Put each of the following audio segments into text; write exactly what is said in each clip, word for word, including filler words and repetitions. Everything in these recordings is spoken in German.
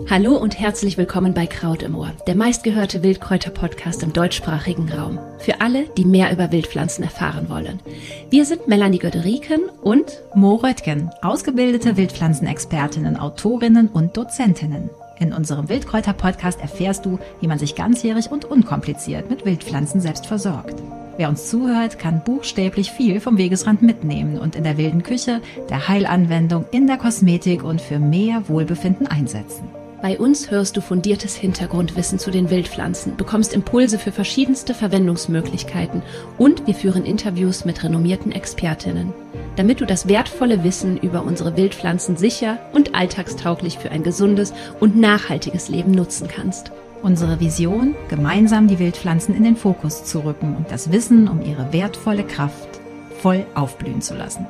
Hallo und herzlich willkommen bei Kraut im Ohr, der meistgehörte Wildkräuter-Podcast im deutschsprachigen Raum. Für alle, die mehr über Wildpflanzen erfahren wollen. Wir sind Melanie Göderiken und Mo Röttgen, ausgebildete Wildpflanzenexpertinnen, Autorinnen und Dozentinnen. In unserem Wildkräuter-Podcast erfährst du, wie man sich ganzjährig und unkompliziert mit Wildpflanzen selbst versorgt. Wer uns zuhört, kann buchstäblich viel vom Wegesrand mitnehmen und in der wilden Küche, der Heilanwendung, in der Kosmetik und für mehr Wohlbefinden einsetzen. Bei uns hörst du fundiertes Hintergrundwissen zu den Wildpflanzen, bekommst Impulse für verschiedenste Verwendungsmöglichkeiten und wir führen Interviews mit renommierten Expertinnen, damit du das wertvolle Wissen über unsere Wildpflanzen sicher und alltagstauglich für ein gesundes und nachhaltiges Leben nutzen kannst. Unsere Vision, gemeinsam die Wildpflanzen in den Fokus zu rücken und das Wissen um ihre wertvolle Kraft voll aufblühen zu lassen.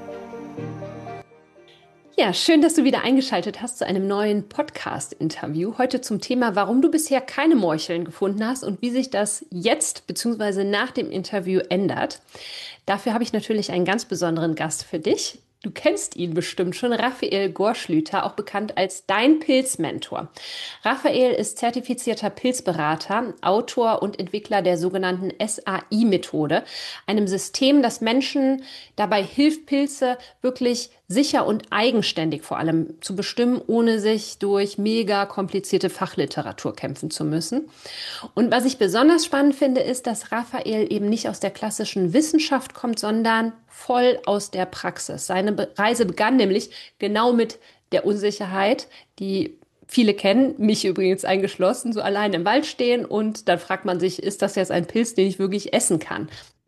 Ja, schön, dass du wieder eingeschaltet hast zu einem neuen Podcast-Interview. Heute zum Thema, warum du bisher keine Morcheln gefunden hast und wie sich das jetzt bzw. nach dem Interview ändert. Dafür habe ich natürlich einen ganz besonderen Gast für dich. Du kennst ihn bestimmt schon, Raphael Gohrschlüter, auch bekannt als dein Pilzmentor. Raphael ist zertifizierter Pilzberater, Autor und Entwickler der sogenannten S A I-Methode, einem System, das Menschen dabei hilft, Pilze wirklich sicher und eigenständig vor allem zu bestimmen, ohne sich durch mega komplizierte Fachliteratur kämpfen zu müssen. Und was ich besonders spannend finde, ist, dass Raphael eben nicht aus der klassischen Wissenschaft kommt, sondern voll aus der Praxis. Seine Be- Reise begann nämlich genau mit der Unsicherheit, die viele kennen, mich übrigens eingeschlossen, so allein im Wald stehen und dann fragt man sich, ist das jetzt ein Pilz, den ich wirklich essen kann?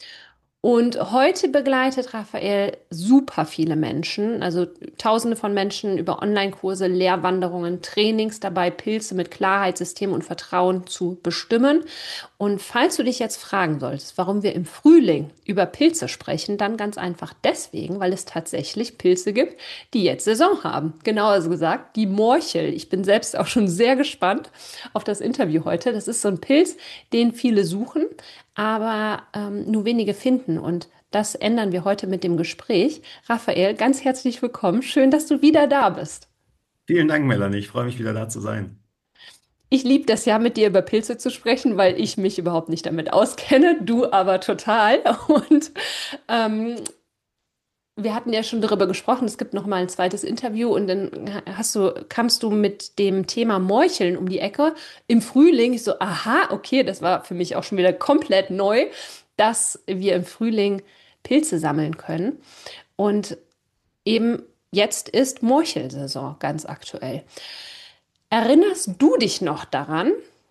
Und heute begleitet Raphael super viele Menschen, also Tausende von Menschen über Online-Kurse, Lehrwanderungen, Trainings dabei, Pilze mit Klarheit, System und Vertrauen zu bestimmen. Und falls du dich jetzt fragen solltest, warum wir im Frühling über Pilze sprechen, dann ganz einfach deswegen, weil es tatsächlich Pilze gibt, die jetzt Saison haben. Genauer gesagt, die Morchel. Ich bin selbst auch schon sehr gespannt auf das Interview heute. Das ist so ein Pilz, den viele suchen, aber ähm, nur wenige finden. Und das ändern wir heute mit dem Gespräch. Raphael, ganz herzlich willkommen. Schön, dass du wieder da bist. Vielen Dank, Melanie. Ich freue mich, wieder da zu sein. Ich liebe das ja, mit dir über Pilze zu sprechen, weil ich mich überhaupt nicht damit auskenne, du aber total. Und ähm, wir hatten ja schon darüber gesprochen, es gibt noch mal ein zweites Interview und dann hast du, kamst du mit dem Thema Morcheln um die Ecke im Frühling. Ich so, aha, okay, das war für mich auch schon wieder komplett neu, dass wir im Frühling Pilze sammeln können. Und eben jetzt ist Morchelsaison ganz aktuell. Erinnerst du dich noch daran,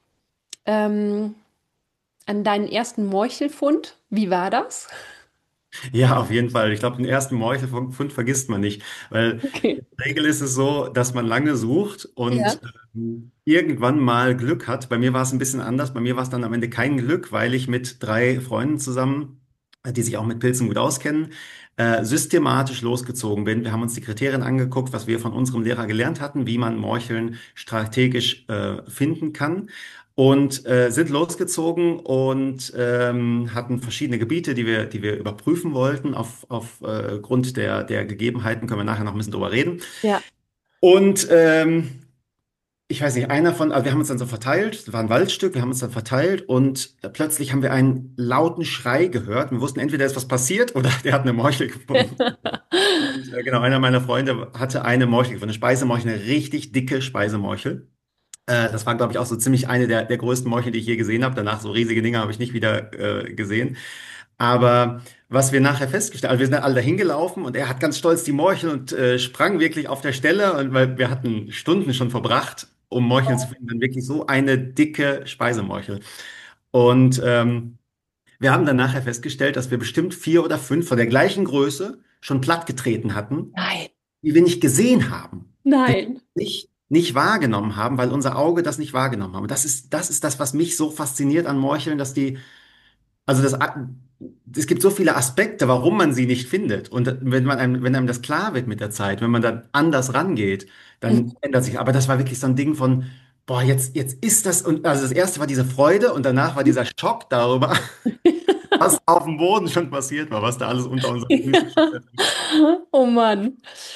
ähm, an deinen ersten Morchelfund? Wie war das? Ja, auf jeden Fall. Ich glaube, den ersten Morchelfund vergisst man nicht, weil Okay. in der Regel ist es so, dass man lange sucht Ja. und ähm, irgendwann mal Glück hat. Bei mir war es ein bisschen anders. Bei mir war es dann am Ende kein Glück, weil ich mit drei Freunden zusammen, äh, die sich auch mit Pilzen gut auskennen, äh, systematisch losgezogen bin. Wir haben uns die Kriterien angeguckt, was wir von unserem Lehrer gelernt hatten, wie man Morcheln strategisch äh, finden kann. Und äh, sind losgezogen und ähm, hatten verschiedene Gebiete, die wir, die wir überprüfen wollten. Auf, auf äh, Grund der, der Gegebenheiten können wir nachher noch ein bisschen drüber reden. Ja. Und ähm, ich weiß nicht, einer von, also wir haben uns dann so verteilt, es war ein Waldstück, wir haben uns dann verteilt und äh, plötzlich haben wir einen lauten Schrei gehört. Wir wussten, entweder ist was passiert oder der hat eine Morchel gefunden. Und, äh, genau, einer meiner Freunde hatte eine Morchel gefunden, eine Speisemorchel, eine richtig dicke Speisemorchel. Äh, das war, glaube ich, auch so ziemlich eine der, der größten Morcheln, die ich je gesehen habe. Danach so riesige Dinger habe ich nicht wieder äh, gesehen. Aber was wir nachher festgestellt haben, also wir sind dann alle dahin gelaufen und er hat ganz stolz die Morchel und äh, sprang wirklich auf der Stelle. Und weil wir hatten Stunden schon verbracht, um Morcheln zu finden, dann wirklich so eine dicke Speisemorchel. Und ähm, wir haben dann nachher festgestellt, dass wir bestimmt vier oder fünf von der gleichen Größe schon plattgetreten hatten, Nein, die wir nicht gesehen haben, die nein. wir nicht, nicht wahrgenommen haben, weil unser Auge das nicht wahrgenommen haben. Und das ist, das ist das, was mich so fasziniert an Morcheln, dass die, also das, es gibt so viele Aspekte, warum man sie nicht findet. Und wenn man einem, wenn einem das klar wird mit der Zeit, wenn man dann anders rangeht, dann ändert sich. Aber das war wirklich so ein Ding von, boah, jetzt, jetzt ist das, und also das erste war diese Freude und danach war dieser Schock darüber, was auf dem Boden schon passiert war, was da alles unter unseren Füßen Ja. stand. Oh Mann.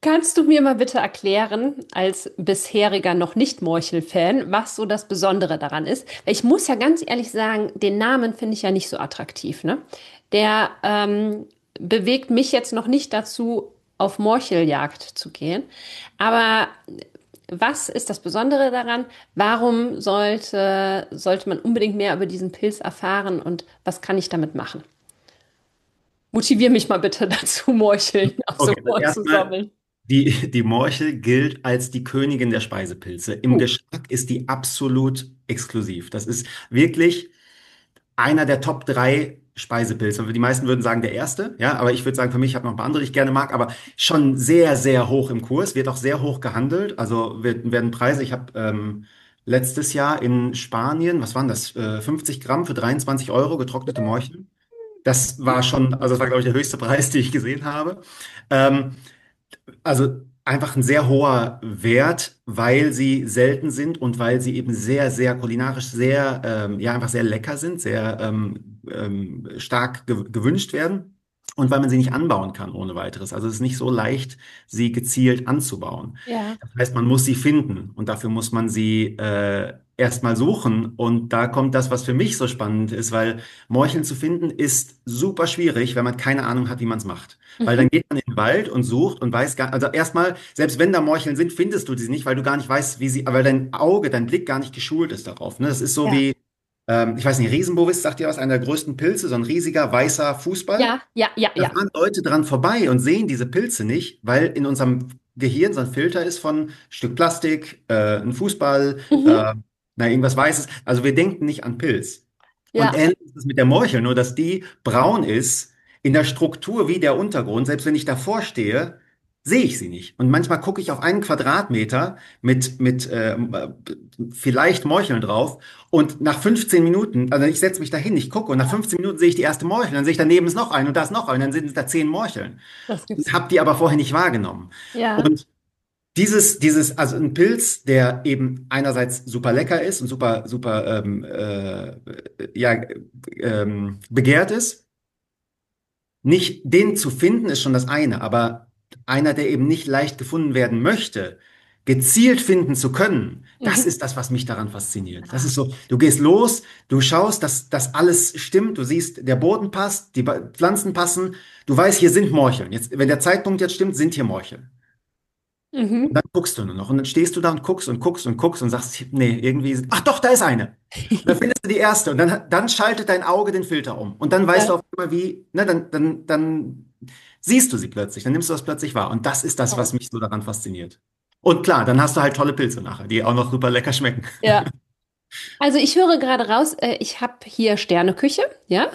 Kannst du mir mal bitte erklären, als bisheriger noch nicht Morchel-Fan, was so das Besondere daran ist? Weil ich muss ja ganz ehrlich sagen, den Namen finde ich ja nicht so attraktiv, ne? Der ähm, bewegt mich jetzt noch nicht dazu, auf Morcheljagd zu gehen. Aber was ist das Besondere daran? Warum sollte, sollte man unbedingt mehr über diesen Pilz erfahren und was kann ich damit machen? Motivier mich mal bitte dazu, Morcheln auf so Okay, also Ohren zu erstmal, sammeln. die, die Morchel gilt als die Königin der Speisepilze. Im Oh. Geschmack ist die absolut exklusiv. Das ist wirklich einer der Top drei Speisepilze. Die meisten würden sagen der erste, ja, aber ich würde sagen, für mich, ich habe noch ein paar andere, die ich gerne mag, aber schon sehr, sehr hoch im Kurs, wird auch sehr hoch gehandelt. Also wird, werden Preise, ich habe ähm, letztes Jahr in Spanien, was waren das, äh, fünfzig Gramm für dreiundzwanzig Euro getrocknete Morcheln. Das war schon, also das war, glaube ich, der höchste Preis, den ich gesehen habe. Ähm, also einfach ein sehr hoher Wert, weil sie selten sind und weil sie eben sehr, sehr kulinarisch sehr, ähm, ja, einfach sehr lecker sind, sehr ähm, ähm, stark ge gewünscht werden. Und weil man sie nicht anbauen kann ohne weiteres. Also es ist nicht so leicht, sie gezielt anzubauen. Ja. Das heißt, man muss sie finden und dafür muss man sie äh, erstmal suchen. Und da kommt das, was für mich so spannend ist, weil Morcheln zu finden ist super schwierig, wenn man keine Ahnung hat, wie man es macht. Weil Mhm. dann geht man in den Wald und sucht und weiß gar, also erstmal, selbst wenn da Morcheln sind, findest du sie nicht, weil du gar nicht weißt, wie sie, weil dein Auge, dein Blick gar nicht geschult ist darauf. Ne? Das ist so Ja. wie, ähm, ich weiß nicht, Riesenbovis, sagt dir was, einer der größten Pilze, so ein riesiger weißer Fußball. Ja, ja, ja, Da ja. fahren Leute dran vorbei und sehen diese Pilze nicht, weil in unserem Gehirn so ein Filter ist von Stück Plastik, äh, ein Fußball, Mhm. äh, na, irgendwas Weißes. Also wir denken nicht an Pilz. Und Ja. ähnlich ist es mit der Morchel, nur dass die braun ist, in der Struktur wie der Untergrund. Selbst wenn ich davor stehe, sehe ich sie nicht. Und manchmal gucke ich auf einen Quadratmeter mit, mit äh, vielleicht Morcheln drauf und nach fünfzehn Minuten, also ich setze mich da hin, ich gucke und nach fünfzehn Minuten sehe ich die erste Morchel, dann sehe ich daneben ist noch ein und da ist noch ein, und dann sind da zehn Morcheln. Das gibt's. Und habe die aber vorher nicht wahrgenommen. Ja. Und dieses, dieses, also ein Pilz, der eben einerseits super lecker ist und super, super, ähm, äh, ja, ähm, begehrt ist, nicht den zu finden ist schon das eine, aber einer, der eben nicht leicht gefunden werden möchte, gezielt finden zu können, das Mhm. ist das, was mich daran fasziniert. Das ist so, du gehst los, du schaust, dass das alles stimmt, du siehst, der Boden passt, die Ba- Pflanzen passen, du weißt, hier sind Morcheln. Jetzt, wenn der Zeitpunkt jetzt stimmt, sind hier Morcheln. Und Mhm. dann guckst du nur noch. Und dann stehst du da und guckst und guckst und guckst und sagst, nee, irgendwie, ach doch, da ist eine. Und dann findest du die erste. Und dann, dann schaltet dein Auge den Filter um. Und dann weißt Ja. du auf einmal, wie, ne, dann, dann, dann siehst du sie plötzlich. Dann nimmst du das plötzlich wahr. Und das ist das, was mich so daran fasziniert. Und klar, dann hast du halt tolle Pilze nachher, die auch noch super lecker schmecken. Ja. Also ich höre gerade raus, äh, ich habe hier Sterneküche, ja?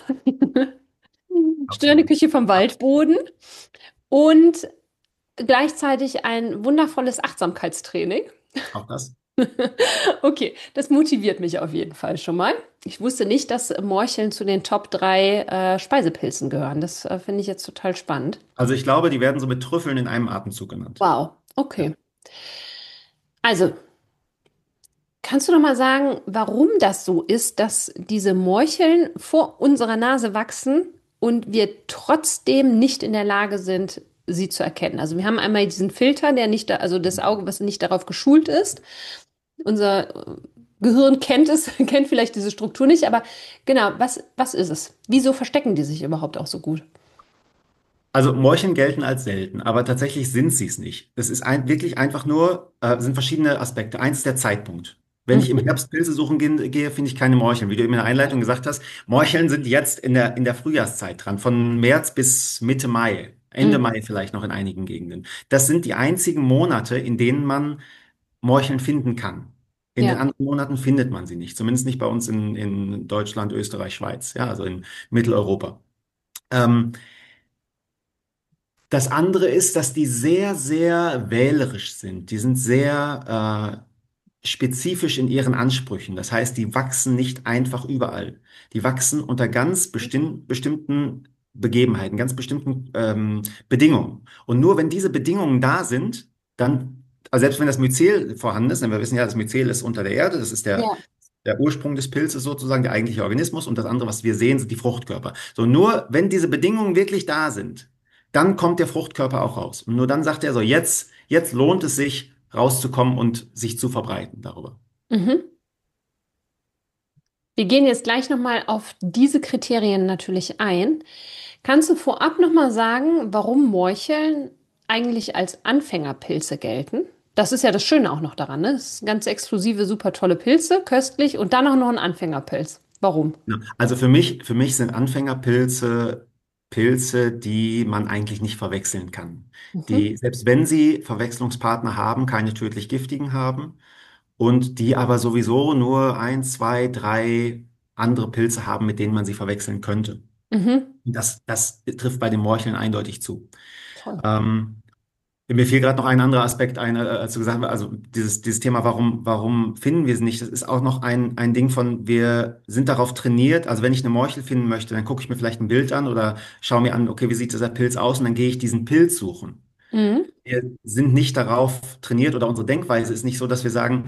Absolut. Sterneküche vom Waldboden und gleichzeitig ein wundervolles Achtsamkeitstraining. Auch das. Okay, das motiviert mich auf jeden Fall schon mal. Ich wusste nicht, dass Morcheln zu den Top drei äh, Speisepilzen gehören. Das äh, finde ich jetzt total spannend. Also ich glaube, die werden so mit Trüffeln in einem Atemzug genannt. Wow, Ja. okay. Also, kannst du noch mal sagen, warum das so ist, dass diese Morcheln vor unserer Nase wachsen und wir trotzdem nicht in der Lage sind, sie zu erkennen? Also wir haben einmal diesen Filter, der nicht da, also das Auge, was nicht darauf geschult ist. Unser äh, Gehirn kennt es, kennt vielleicht diese Struktur nicht, aber genau, was, was ist es? Wieso verstecken die sich überhaupt auch so gut? Also Morcheln gelten als selten, aber tatsächlich sind sie es nicht. Es ist ein, wirklich einfach nur, äh, sind verschiedene Aspekte. Eins ist der Zeitpunkt. Wenn ich im Mhm. Herbst Pilze suchen gehe, gehe, finde ich keine Morcheln. Wie du eben in der Einleitung gesagt hast, Morcheln sind jetzt in der, in der Frühjahrszeit dran, von März bis Mitte Mai, Ende Mhm. Mai vielleicht noch in einigen Gegenden. Das sind die einzigen Monate, in denen man Morcheln finden kann. In den Ja, anderen Monaten findet man sie nicht, zumindest nicht bei uns in, in Deutschland, Österreich, Schweiz, ja, also in Mitteleuropa. Ähm, Das andere ist, dass die sehr, sehr wählerisch sind. Die sind sehr äh, spezifisch in ihren Ansprüchen. Das heißt, die wachsen nicht einfach überall. Die wachsen unter ganz bestimm bestimmten Begebenheiten, ganz bestimmten ähm, Bedingungen. Und nur wenn diese Bedingungen da sind, dann, also selbst wenn das Myzel vorhanden ist, denn wir wissen ja, das Myzel ist unter der Erde, das ist der, ja. der Ursprung des Pilzes sozusagen, der eigentliche Organismus, und das andere, was wir sehen, sind die Fruchtkörper. So, nur wenn diese Bedingungen wirklich da sind, dann kommt der Fruchtkörper auch raus. Und nur dann sagt er so, jetzt, jetzt lohnt es sich, rauszukommen und sich zu verbreiten darüber. Mhm. Wir gehen jetzt gleich nochmal auf diese Kriterien natürlich ein. Kannst du vorab nochmal sagen, warum Morcheln eigentlich als Anfängerpilze gelten? Das ist ja das Schöne auch noch daran, ne? Das sind ganz exklusive, super tolle Pilze, köstlich und dann auch noch ein Anfängerpilz. Warum? Ja. Also für mich, für mich sind Anfängerpilze Pilze, die man eigentlich nicht verwechseln kann. Mhm. Die, selbst wenn sie Verwechslungspartner haben, keine tödlich giftigen haben und die aber sowieso nur ein, zwei, drei andere Pilze haben, mit denen man sie verwechseln könnte. Mhm. Und Das, das trifft bei den Morcheln eindeutig zu. Toll. Ähm, Mir fiel gerade noch ein anderer Aspekt ein, äh, als du gesagt hast, also dieses, dieses Thema, warum, warum finden wir es nicht? Das ist auch noch ein, ein Ding von, wir sind darauf trainiert. Also wenn ich eine Morchel finden möchte, dann gucke ich mir vielleicht ein Bild an oder schaue mir an, okay, wie sieht dieser Pilz aus? Und dann gehe ich diesen Pilz suchen. Mhm. Wir sind nicht darauf trainiert oder unsere Denkweise ist nicht so, dass wir sagen,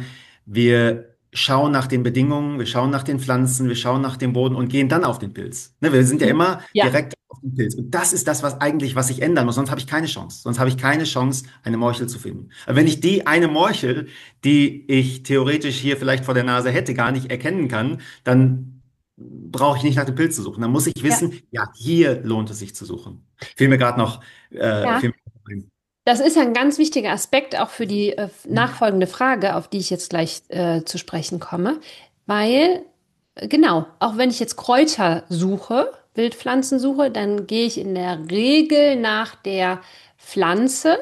wir schauen nach den Bedingungen, wir schauen nach den Pflanzen, wir schauen nach dem Boden und gehen dann auf den Pilz. Ne, wir sind ja immer Ja, direkt auf den Pilz. Und das ist das, was eigentlich, was sich ändern muss. Sonst habe ich keine Chance. Sonst habe ich keine Chance, eine Morchel zu finden. Aber wenn ich die eine Morchel, die ich theoretisch hier vielleicht vor der Nase hätte, gar nicht erkennen kann, dann brauche ich nicht nach dem Pilz zu suchen. Dann muss ich ja, wissen, ja, hier lohnt es sich zu suchen. Fiel mir gerade noch, äh, ja. fiel mir noch ein. Das ist ja ein ganz wichtiger Aspekt auch für die äh, nachfolgende Frage, auf die ich jetzt gleich äh, zu sprechen komme, weil äh, genau, auch wenn ich jetzt Kräuter suche, Wildpflanzen suche, dann gehe ich in der Regel nach der Pflanze.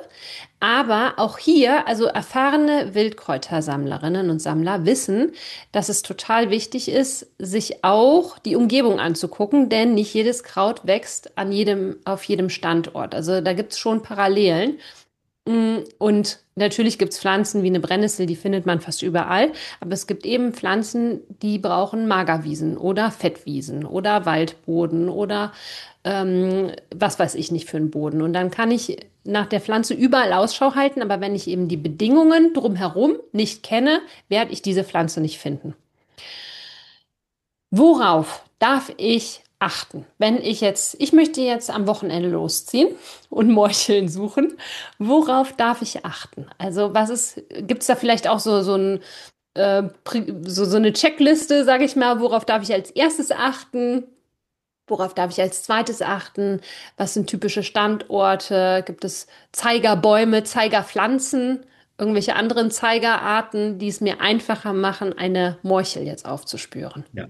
Aber auch hier, also erfahrene Wildkräutersammlerinnen und Sammler wissen, dass es total wichtig ist, sich auch die Umgebung anzugucken, denn nicht jedes Kraut wächst an jedem, auf jedem Standort. Also da gibt es schon Parallelen. Mm, Und natürlich gibt es Pflanzen wie eine Brennnessel, die findet man fast überall. Aber es gibt eben Pflanzen, die brauchen Magerwiesen oder Fettwiesen oder Waldboden oder ähm, was weiß ich nicht für einen Boden. Und dann kann ich nach der Pflanze überall Ausschau halten. Aber wenn ich eben die Bedingungen drumherum nicht kenne, werde ich diese Pflanze nicht finden. Worauf darf ich achten, wenn ich jetzt, ich möchte jetzt am Wochenende losziehen und Morcheln suchen? Worauf darf ich achten? Also, was ist, gibt es da vielleicht auch so, so ein, äh, Pri- so, so eine Checkliste, sage ich mal, worauf darf ich als erstes achten? Worauf darf ich als zweites achten? Was sind typische Standorte? Gibt es Zeigerbäume, Zeigerpflanzen, irgendwelche anderen Zeigerarten, die es mir einfacher machen, eine Morchel jetzt aufzuspüren? Ja.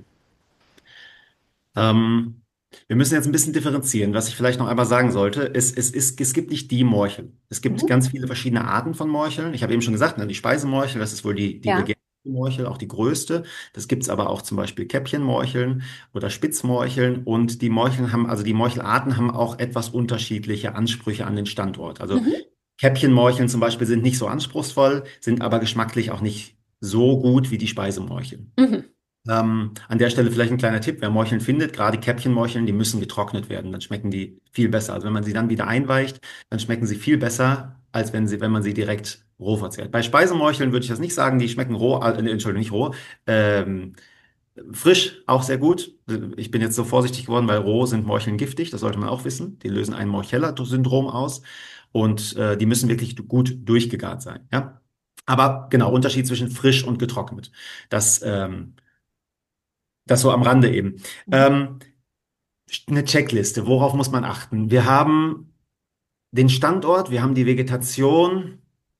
Ähm, Wir müssen jetzt ein bisschen differenzieren. Was ich vielleicht noch einmal sagen sollte, es, es, es, es gibt nicht die Morchel. Es gibt Mhm. ganz viele verschiedene Arten von Morcheln. Ich habe eben schon gesagt, ne, die Speisemorchel, das ist wohl die, die Ja. begehrte Morchel, auch die größte. Das gibt es aber auch zum Beispiel Käppchenmorcheln oder Spitzmorcheln. Und die Morcheln haben, also die Morchelarten haben auch etwas unterschiedliche Ansprüche an den Standort. Also Mhm. Käppchenmorcheln zum Beispiel sind nicht so anspruchsvoll, sind aber geschmacklich auch nicht so gut wie die Speisemorcheln. Mhm. Ähm, an der Stelle vielleicht ein kleiner Tipp, wer Morcheln findet, gerade Käppchenmorcheln, die müssen getrocknet werden, dann schmecken die viel besser. Also wenn man sie dann wieder einweicht, dann schmecken sie viel besser, als wenn sie, wenn man sie direkt roh verzehrt. Bei Speisemorcheln würde ich das nicht sagen, die schmecken roh, äh, nee, Entschuldigung, nicht roh, ähm, frisch auch sehr gut. Ich bin jetzt so vorsichtig geworden, weil roh sind Morcheln giftig, das sollte man auch wissen. Die lösen ein Morchella-Syndrom aus und äh, die müssen wirklich gut durchgegart sein, ja. Aber genau, Unterschied zwischen frisch und getrocknet. Das, ähm, das so am Rande eben. Mhm. Ähm, eine Checkliste, worauf muss man achten? Wir haben den Standort, wir haben die Vegetation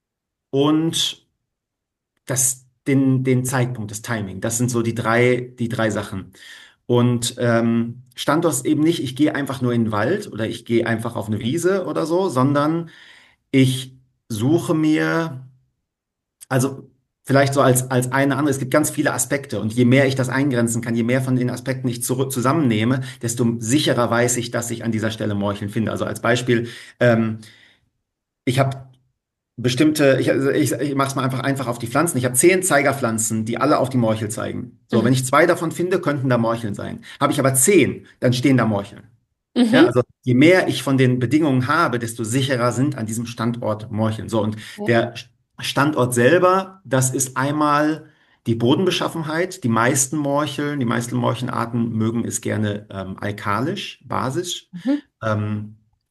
und das, den, den Zeitpunkt, das Timing. Das sind so die drei, die drei Sachen. Und ähm, Standort ist eben nicht, ich gehe einfach nur in den Wald oder ich gehe einfach auf eine Wiese oder so, sondern ich suche mir, also vielleicht so als, als eine andere, es gibt ganz viele Aspekte und je mehr ich das eingrenzen kann, je mehr von den Aspekten ich zurück, zusammennehme, desto sicherer weiß ich, dass ich an dieser Stelle Morcheln finde. Also als Beispiel, ähm, ich habe bestimmte, ich, also ich, ich mache es mal einfach einfach auf die Pflanzen. Ich habe zehn Zeigerpflanzen, die alle auf die Morchel zeigen. So, wenn Mhm. ich zwei davon finde, könnten da Morcheln sein. Habe ich aber zehn, dann stehen da Morcheln. Ja, Mhm. also je mehr ich von den Bedingungen habe, desto sicherer sind an diesem Standort Morcheln. So, und Ja. der Standort selber, das ist einmal die Bodenbeschaffenheit. Die meisten Morcheln, die meisten Morchenarten mögen es gerne ähm, alkalisch, basisch. Mhm. Ähm,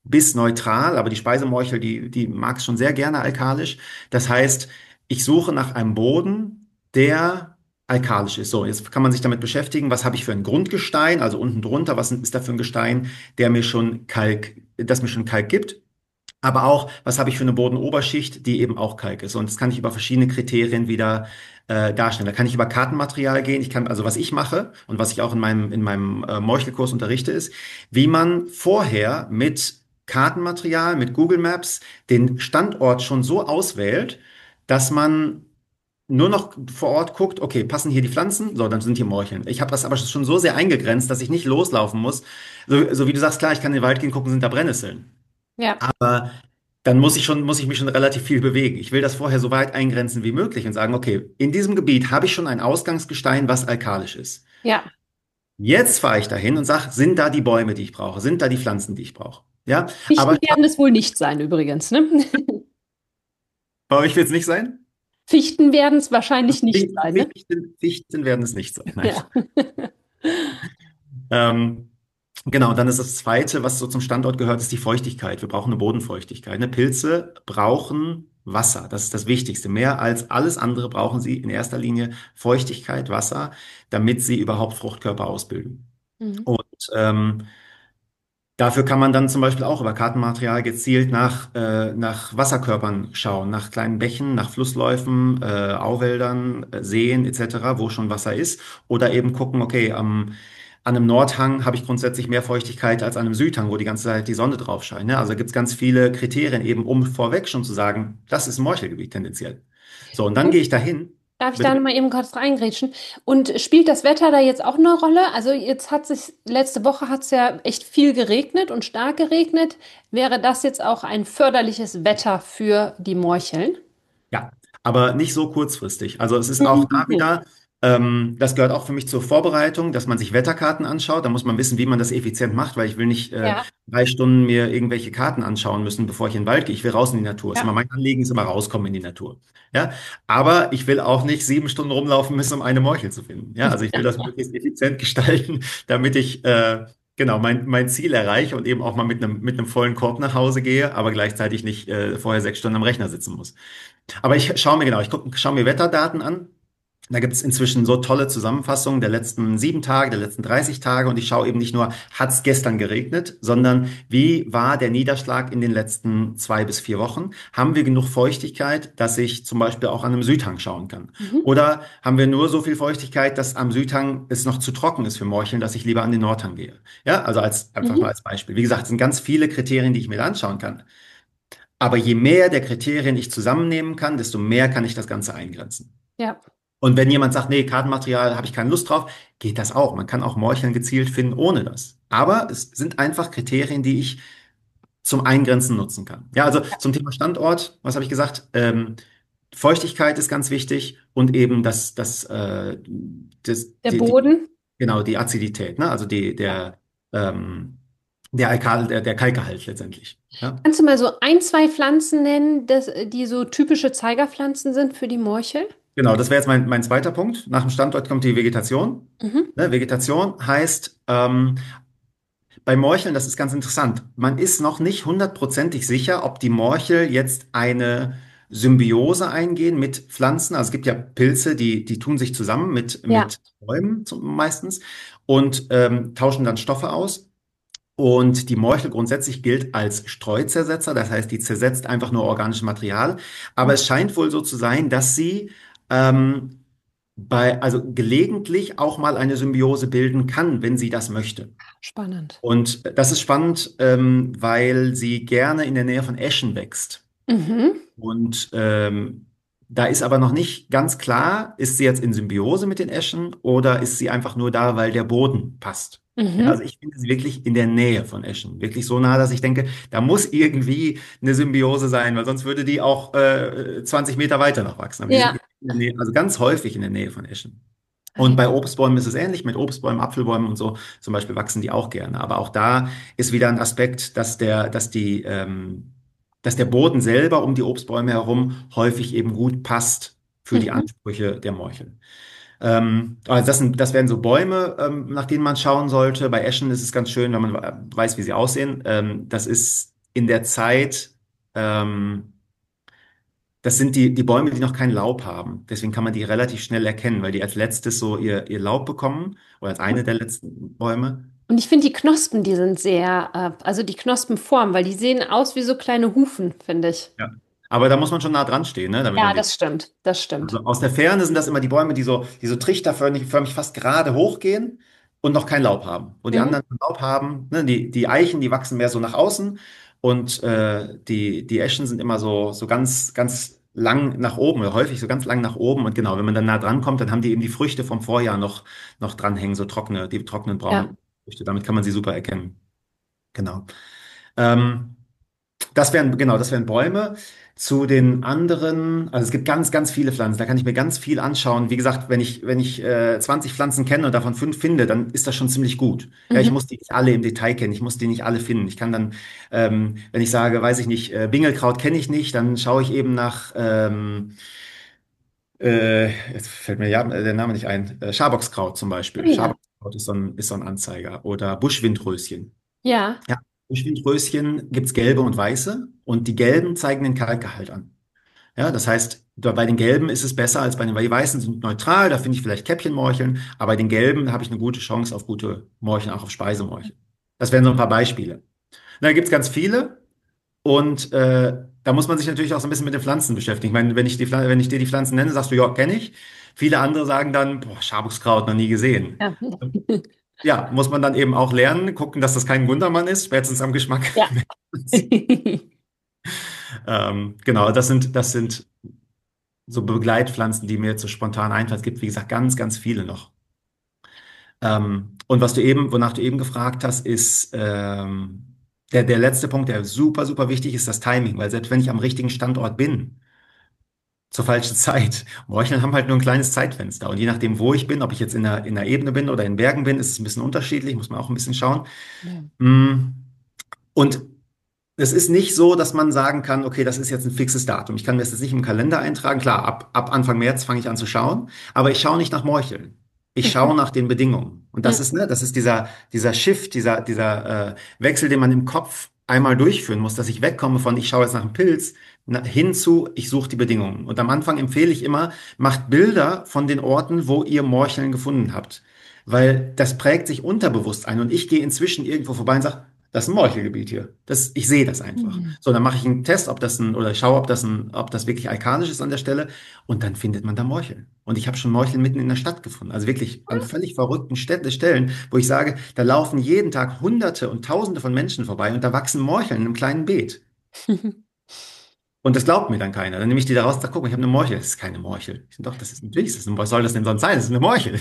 bis neutral, aber die Speisemorchel, die, die mag es schon sehr gerne alkalisch. Das heißt, ich suche nach einem Boden, der alkalisch ist. So, jetzt kann man sich damit beschäftigen, was habe ich für ein Grundgestein, also unten drunter, was ist da für ein Gestein, der mir schon Kalk, das mir schon Kalk gibt. Aber auch, was habe ich für eine Bodenoberschicht, die eben auch Kalk ist. Und das kann ich über verschiedene Kriterien wieder äh, darstellen. Da kann ich über Kartenmaterial gehen. Ich kann, also was ich mache und was ich auch in meinem, in meinem äh, Morchelkurs unterrichte, ist, wie man vorher mit Kartenmaterial, mit Google Maps den Standort schon so auswählt, dass man nur noch vor Ort guckt, okay, passen hier die Pflanzen? So, dann sind hier Morcheln. Ich habe das aber schon so sehr eingegrenzt, dass ich nicht loslaufen muss. So, so wie du sagst, klar, ich kann in den Wald gehen, gucken, sind da Brennnesseln. Ja, Aber dann muss ich schon, muss ich mich schon relativ viel bewegen. Ich will das vorher so weit eingrenzen wie möglich und sagen, okay, in diesem Gebiet habe ich schon ein Ausgangsgestein, was alkalisch ist. ja. Jetzt fahre ich dahin und sage, sind da die Bäume, die ich brauche? Sind da die Pflanzen, die ich brauche? Ja, Fichten aber werden es wohl nicht sein, übrigens, ne? bei euch wird es nicht sein? Fichten werden es wahrscheinlich nicht Fichten, sein, ne? Fichten, Fichten werden es nicht sein. Nein. Ja. Ähm, Genau, und dann ist das Zweite, was so zum Standort gehört, ist die Feuchtigkeit. Wir brauchen eine Bodenfeuchtigkeit. Ne? Pilze brauchen Wasser. Das ist das Wichtigste. Mehr als alles andere brauchen sie in erster Linie Feuchtigkeit, Wasser, damit sie überhaupt Fruchtkörper ausbilden. Mhm. Und ähm, dafür kann man dann zum Beispiel auch über Kartenmaterial gezielt nach, äh, nach Wasserkörpern schauen, nach kleinen Bächen, nach Flussläufen, äh, Auwäldern, äh, Seen et cetera, wo schon Wasser ist. Oder eben gucken, okay, am an einem Nordhang habe ich grundsätzlich mehr Feuchtigkeit als an einem Südhang, wo die ganze Zeit die Sonne drauf scheint. Ne? Also gibt es ganz viele Kriterien eben, um vorweg schon zu sagen, das ist ein Morchelgebiet tendenziell. So, und dann gehe ich dahin. Darf ich da Bitte. noch mal eben kurz reingrätschen? Und spielt das Wetter da jetzt auch eine Rolle? Also jetzt hat sich, letzte Woche hat es ja echt viel geregnet und stark geregnet. Wäre das jetzt auch ein förderliches Wetter für die Morcheln? Ja, aber nicht so kurzfristig. Also es ist auch da Mhm. wieder, ähm, das gehört auch für mich zur Vorbereitung, dass man sich Wetterkarten anschaut. Da muss man wissen, wie man das effizient macht, weil ich will nicht äh, Ja, drei Stunden mir irgendwelche Karten anschauen müssen, bevor ich in den Wald gehe. Ich will raus in die Natur. Ist immer ja. mein Anliegen, ist immer rauskommen in die Natur. Ja, aber ich will auch nicht sieben Stunden rumlaufen müssen, um eine Morchel zu finden. Ja, also ich will das möglichst effizient gestalten, damit ich äh, genau mein, mein Ziel erreiche und eben auch mal mit einem mit einem vollen Korb nach Hause gehe, aber gleichzeitig nicht äh, vorher sechs Stunden am Rechner sitzen muss. Aber ich schaue mir genau, ich guck, schaue mir Wetterdaten an. Da gibt es inzwischen so tolle Zusammenfassungen der letzten sieben Tage, der letzten dreißig Tage. Und ich schaue eben nicht nur, hat es gestern geregnet, sondern wie war der Niederschlag in den letzten zwei bis vier Wochen? Haben wir genug Feuchtigkeit, dass ich zum Beispiel auch an einem Südhang schauen kann? Mhm. Oder haben wir nur so viel Feuchtigkeit, dass am Südhang es noch zu trocken ist für Morcheln, dass ich lieber an den Nordhang gehe? Ja, also als, einfach nur Mhm. als Beispiel. Wie gesagt, es sind ganz viele Kriterien, die ich mir da anschauen kann. Aber je mehr der Kriterien ich zusammennehmen kann, desto mehr kann ich das Ganze eingrenzen. Ja, Und wenn jemand sagt, nee, Kartenmaterial habe ich keine Lust drauf, geht das auch. Man kann auch Morcheln gezielt finden ohne das. Aber es sind einfach Kriterien, die ich zum Eingrenzen nutzen kann. Ja, also zum Thema Standort, was habe ich gesagt? Ähm, Feuchtigkeit ist ganz wichtig und eben das, das, äh, das, der die, die, Boden. genau, die Azidität, ne? Also die, Ja. der, ähm, der Alkal, der, der Kalkgehalt letztendlich. Ja? Kannst du mal so ein, zwei Pflanzen nennen, das, die so typische Zeigerpflanzen sind für die Morchel? Genau, das wäre jetzt mein, mein zweiter Punkt. Nach dem Standort kommt die Vegetation. Mhm. Ne, Vegetation heißt, ähm, bei Morcheln, das ist ganz interessant, man ist noch nicht hundertprozentig sicher, ob die Morchel jetzt eine Symbiose eingehen mit Pflanzen. Also es gibt ja Pilze, die, die tun sich zusammen mit, Ja. mit Bäumen zum, meistens und ähm, tauschen dann Stoffe aus. Und die Morchel grundsätzlich gilt als Streuzersetzer, das heißt, die zersetzt einfach nur organisches Material. Aber es scheint wohl so zu sein, dass sie ähm, bei, also gelegentlich auch mal eine Symbiose bilden kann, wenn sie das möchte. Spannend. Und das ist spannend, ähm, weil sie gerne in der Nähe von Eschen wächst. Mhm. Und ähm, da ist aber noch nicht ganz klar, ist sie jetzt in Symbiose mit den Eschen oder ist sie einfach nur da, weil der Boden passt. Ja, Mhm. also ich finde sie wirklich in der Nähe von Eschen. Wirklich so nah, dass ich denke, da muss irgendwie eine Symbiose sein, weil sonst würde die auch äh, zwanzig Meter weiter noch wachsen. Aber die sind Ja. in der Nähe, also ganz häufig in der Nähe von Eschen. Ah, Und ja. bei Obstbäumen ist es ähnlich, mit Obstbäumen, Apfelbäumen und so zum Beispiel wachsen die auch gerne. Aber auch da ist wieder ein Aspekt, dass der, dass die, ähm, dass der Boden selber um die Obstbäume herum häufig eben gut passt für die Mhm. Ansprüche der Morchel. Ähm, also das sind, das wären so Bäume, ähm, nach denen man schauen sollte. Bei Eschen ist es ganz schön, wenn man weiß, wie sie aussehen. Ähm, das ist in der Zeit, ähm, das sind die, die Bäume, die noch kein Laub haben. Deswegen kann man die relativ schnell erkennen, weil die als letztes so ihr, ihr Laub bekommen oder als eine der letzten Bäume. Und ich finde die Knospen, die sind sehr, äh, also die Knospenform, weil die sehen aus wie so kleine Hufen, finde ich. Ja. Aber da muss man schon nah dran stehen, ne, damit man Ja, die. das stimmt, das stimmt. Also aus der Ferne sind das immer die Bäume, die so, die so trichterförmig förmig fast gerade hochgehen und noch kein Laub haben. Wo die Mhm. anderen Laub haben, ne, die, die Eichen, die wachsen mehr so nach außen und äh, die, die Eschen sind immer so, so ganz, ganz lang nach oben oder häufig so ganz lang nach oben. Und genau, wenn man dann nah dran kommt, dann haben die eben die Früchte vom Vorjahr noch, noch dranhängen, so trockene, die trockenen Ja. braunen Früchte. Damit kann man sie super erkennen. Genau. Ähm, Das wären, genau, das wären Bäume. Zu den anderen, also es gibt ganz, ganz viele Pflanzen, da kann ich mir ganz viel anschauen. Wie gesagt, wenn ich, wenn ich äh, zwanzig Pflanzen kenne und davon fünf finde, dann ist das schon ziemlich gut. Ja, ich Mhm. muss die nicht alle im Detail kennen, ich muss die nicht alle finden. Ich kann dann, ähm, wenn ich sage, weiß ich nicht, äh, Bingelkraut kenne ich nicht, dann schaue ich eben nach, ähm, äh, jetzt fällt mir ja der Name nicht ein, äh, Schaboxkraut zum Oh Beispiel. ja. Schaboxkraut ist so ein, ist so ein Anzeiger. Oder Buschwindröschen. Ja. Ja, Buschwindröschen gibt's gelbe und weiße und die gelben zeigen den Kalkgehalt an. Ja, das heißt, da- bei den gelben ist es besser als bei den, weil die weißen sind neutral, da finde ich vielleicht Käppchenmorcheln, aber bei den gelben habe ich eine gute Chance auf gute Morcheln, auch auf Speisemorcheln. Das wären so ein paar Beispiele. Da gibt's ganz viele und äh, da muss man sich natürlich auch so ein bisschen mit den Pflanzen beschäftigen. Ich meine, wenn ich die, Pflan- wenn ich dir die Pflanzen nenne, sagst du, ja, kenne ich. Viele andere sagen dann, boah, Schabuchskraut noch nie gesehen. Ja. Ja, muss man dann eben auch lernen, gucken, dass das kein Gundermann ist, spätestens am Geschmack. Ja. Ähm, genau, das sind, das sind so Begleitpflanzen, die mir jetzt so spontan einfallen. Es gibt, wie gesagt, ganz, ganz viele noch. Ähm, und was du eben, wonach du eben gefragt hast, ist ähm, der, der letzte Punkt, der super, super wichtig ist, das Timing. Weil selbst wenn ich am richtigen Standort bin, zur falschen Zeit, Morcheln haben halt nur ein kleines Zeitfenster. Und je nachdem, wo ich bin, ob ich jetzt in der, in der Ebene bin oder in Bergen bin, ist es ein bisschen unterschiedlich, muss man auch ein bisschen schauen. Ja. Mm. Und es ist nicht so, dass man sagen kann, okay, das ist jetzt ein fixes Datum. Ich kann mir das jetzt nicht im Kalender eintragen. Klar, ab, ab Anfang März fange ich an zu schauen, aber ich schaue nicht nach Morcheln. Ich schaue nach den Bedingungen. Und das Mhm. ist, ne, das ist dieser, dieser Shift, dieser, dieser äh, Wechsel, den man im Kopf einmal durchführen muss, dass ich wegkomme von, ich schaue jetzt nach einem Pilz, na, hin zu, ich suche die Bedingungen. Und am Anfang empfehle ich immer, macht Bilder von den Orten, wo ihr Morcheln gefunden habt. Weil das prägt sich unterbewusst ein. Und ich gehe inzwischen irgendwo vorbei und sage, das ist ein Meuchelgebiet hier. Das, ich sehe das einfach. Mhm. So, dann mache ich einen Test, ob das ein, oder ich schaue, ob das ein, ob das wirklich alkalisch ist an der Stelle. Und dann findet man da Morcheln. Und ich habe schon Morcheln mitten in der Stadt gefunden. Also wirklich an völlig verrückten Städte, Stellen, wo ich sage, da laufen jeden Tag Hunderte und Tausende von Menschen vorbei und da wachsen Morcheln in einem kleinen Beet. Und das glaubt mir dann keiner. Dann nehme ich die da raus und sage, guck mal, ich habe eine Morchel. Das ist keine Morchel. Ich sage, doch, das ist natürlich, das ist, eine- was soll das denn sonst sein? Das ist eine Morchel.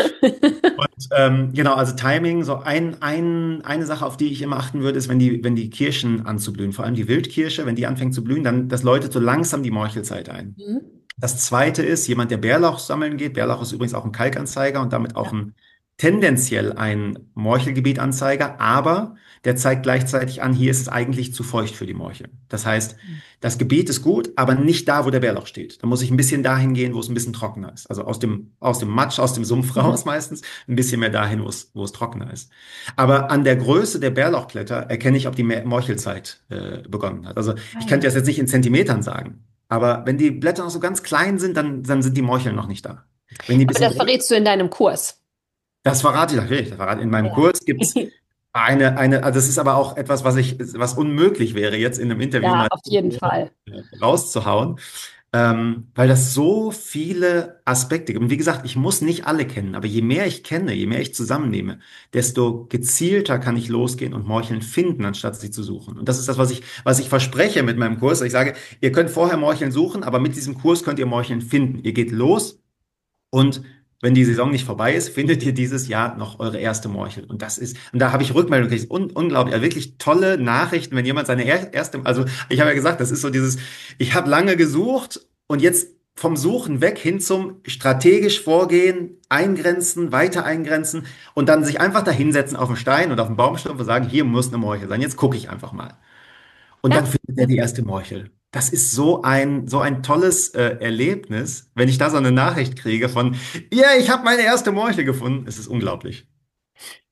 Und ähm, genau, also Timing, so ein, ein, eine Sache, auf die ich immer achten würde, ist, wenn die, wenn die Kirschen anzublühen, vor allem die Wildkirsche, wenn die anfängt zu blühen, dann das läutet so langsam die Morchelzeit ein. Mhm. Das zweite ist, jemand, der Bärlauch sammeln geht. Bärlauch ist übrigens auch ein Kalkanzeiger und damit auch Ja. ein tendenziell ein Morchelgebietanzeiger, aber der zeigt gleichzeitig an, hier ist es eigentlich zu feucht für die Morchel. Das heißt, das Gebiet ist gut, aber nicht da, wo der Bärlauch steht. Da muss ich ein bisschen dahin gehen, wo es ein bisschen trockener ist. Also aus dem, aus dem Matsch, aus dem Sumpf Mhm. raus meistens, ein bisschen mehr dahin, wo es, wo es trockener ist. Aber an der Größe der Bärlauchblätter erkenne ich, ob die Mer- Morchelzeit äh, begonnen hat. Also Ah ich ja. könnte das jetzt nicht in Zentimetern sagen. Aber wenn die Blätter noch so ganz klein sind, dann, dann sind die Morcheln noch nicht da. Wenn die ein Aber bisschen das größer, verrätst du in deinem Kurs. das verrate ich natürlich. Das verrate in meinem Ja. Kurs gibt's eine, eine, also das ist aber auch etwas, was ich, was unmöglich wäre, jetzt in einem Interview Ja, mal auf jeden Fall. äh, rauszuhauen, ähm, weil das so viele Aspekte gibt. Und wie gesagt, ich muss nicht alle kennen, aber je mehr ich kenne, je mehr ich zusammennehme, desto gezielter kann ich losgehen und Morcheln finden, anstatt sie zu suchen. Und das ist das, was ich, was ich verspreche mit meinem Kurs. Ich sage, ihr könnt vorher Morcheln suchen, aber mit diesem Kurs könnt ihr Morcheln finden. Ihr geht los und wenn die Saison nicht vorbei ist, findet ihr dieses Jahr noch eure erste Morchel. Und das ist, und da habe ich Rückmeldung gekriegt, un, unglaublich, also wirklich tolle Nachrichten, wenn jemand seine er, erste, also ich habe ja gesagt, das ist so dieses, ich habe lange gesucht und jetzt vom Suchen weg hin zum strategisch vorgehen, eingrenzen, weiter eingrenzen und dann sich einfach da hinsetzen auf den Stein oder auf den Baumstumpf und sagen, hier muss eine Morchel sein, jetzt gucke ich einfach mal. Und Ja. dann findet er die erste Morchel. Das ist so ein, so ein tolles äh, Erlebnis, wenn ich da so eine Nachricht kriege von, ja, ich habe meine erste Morchel gefunden. Es ist unglaublich.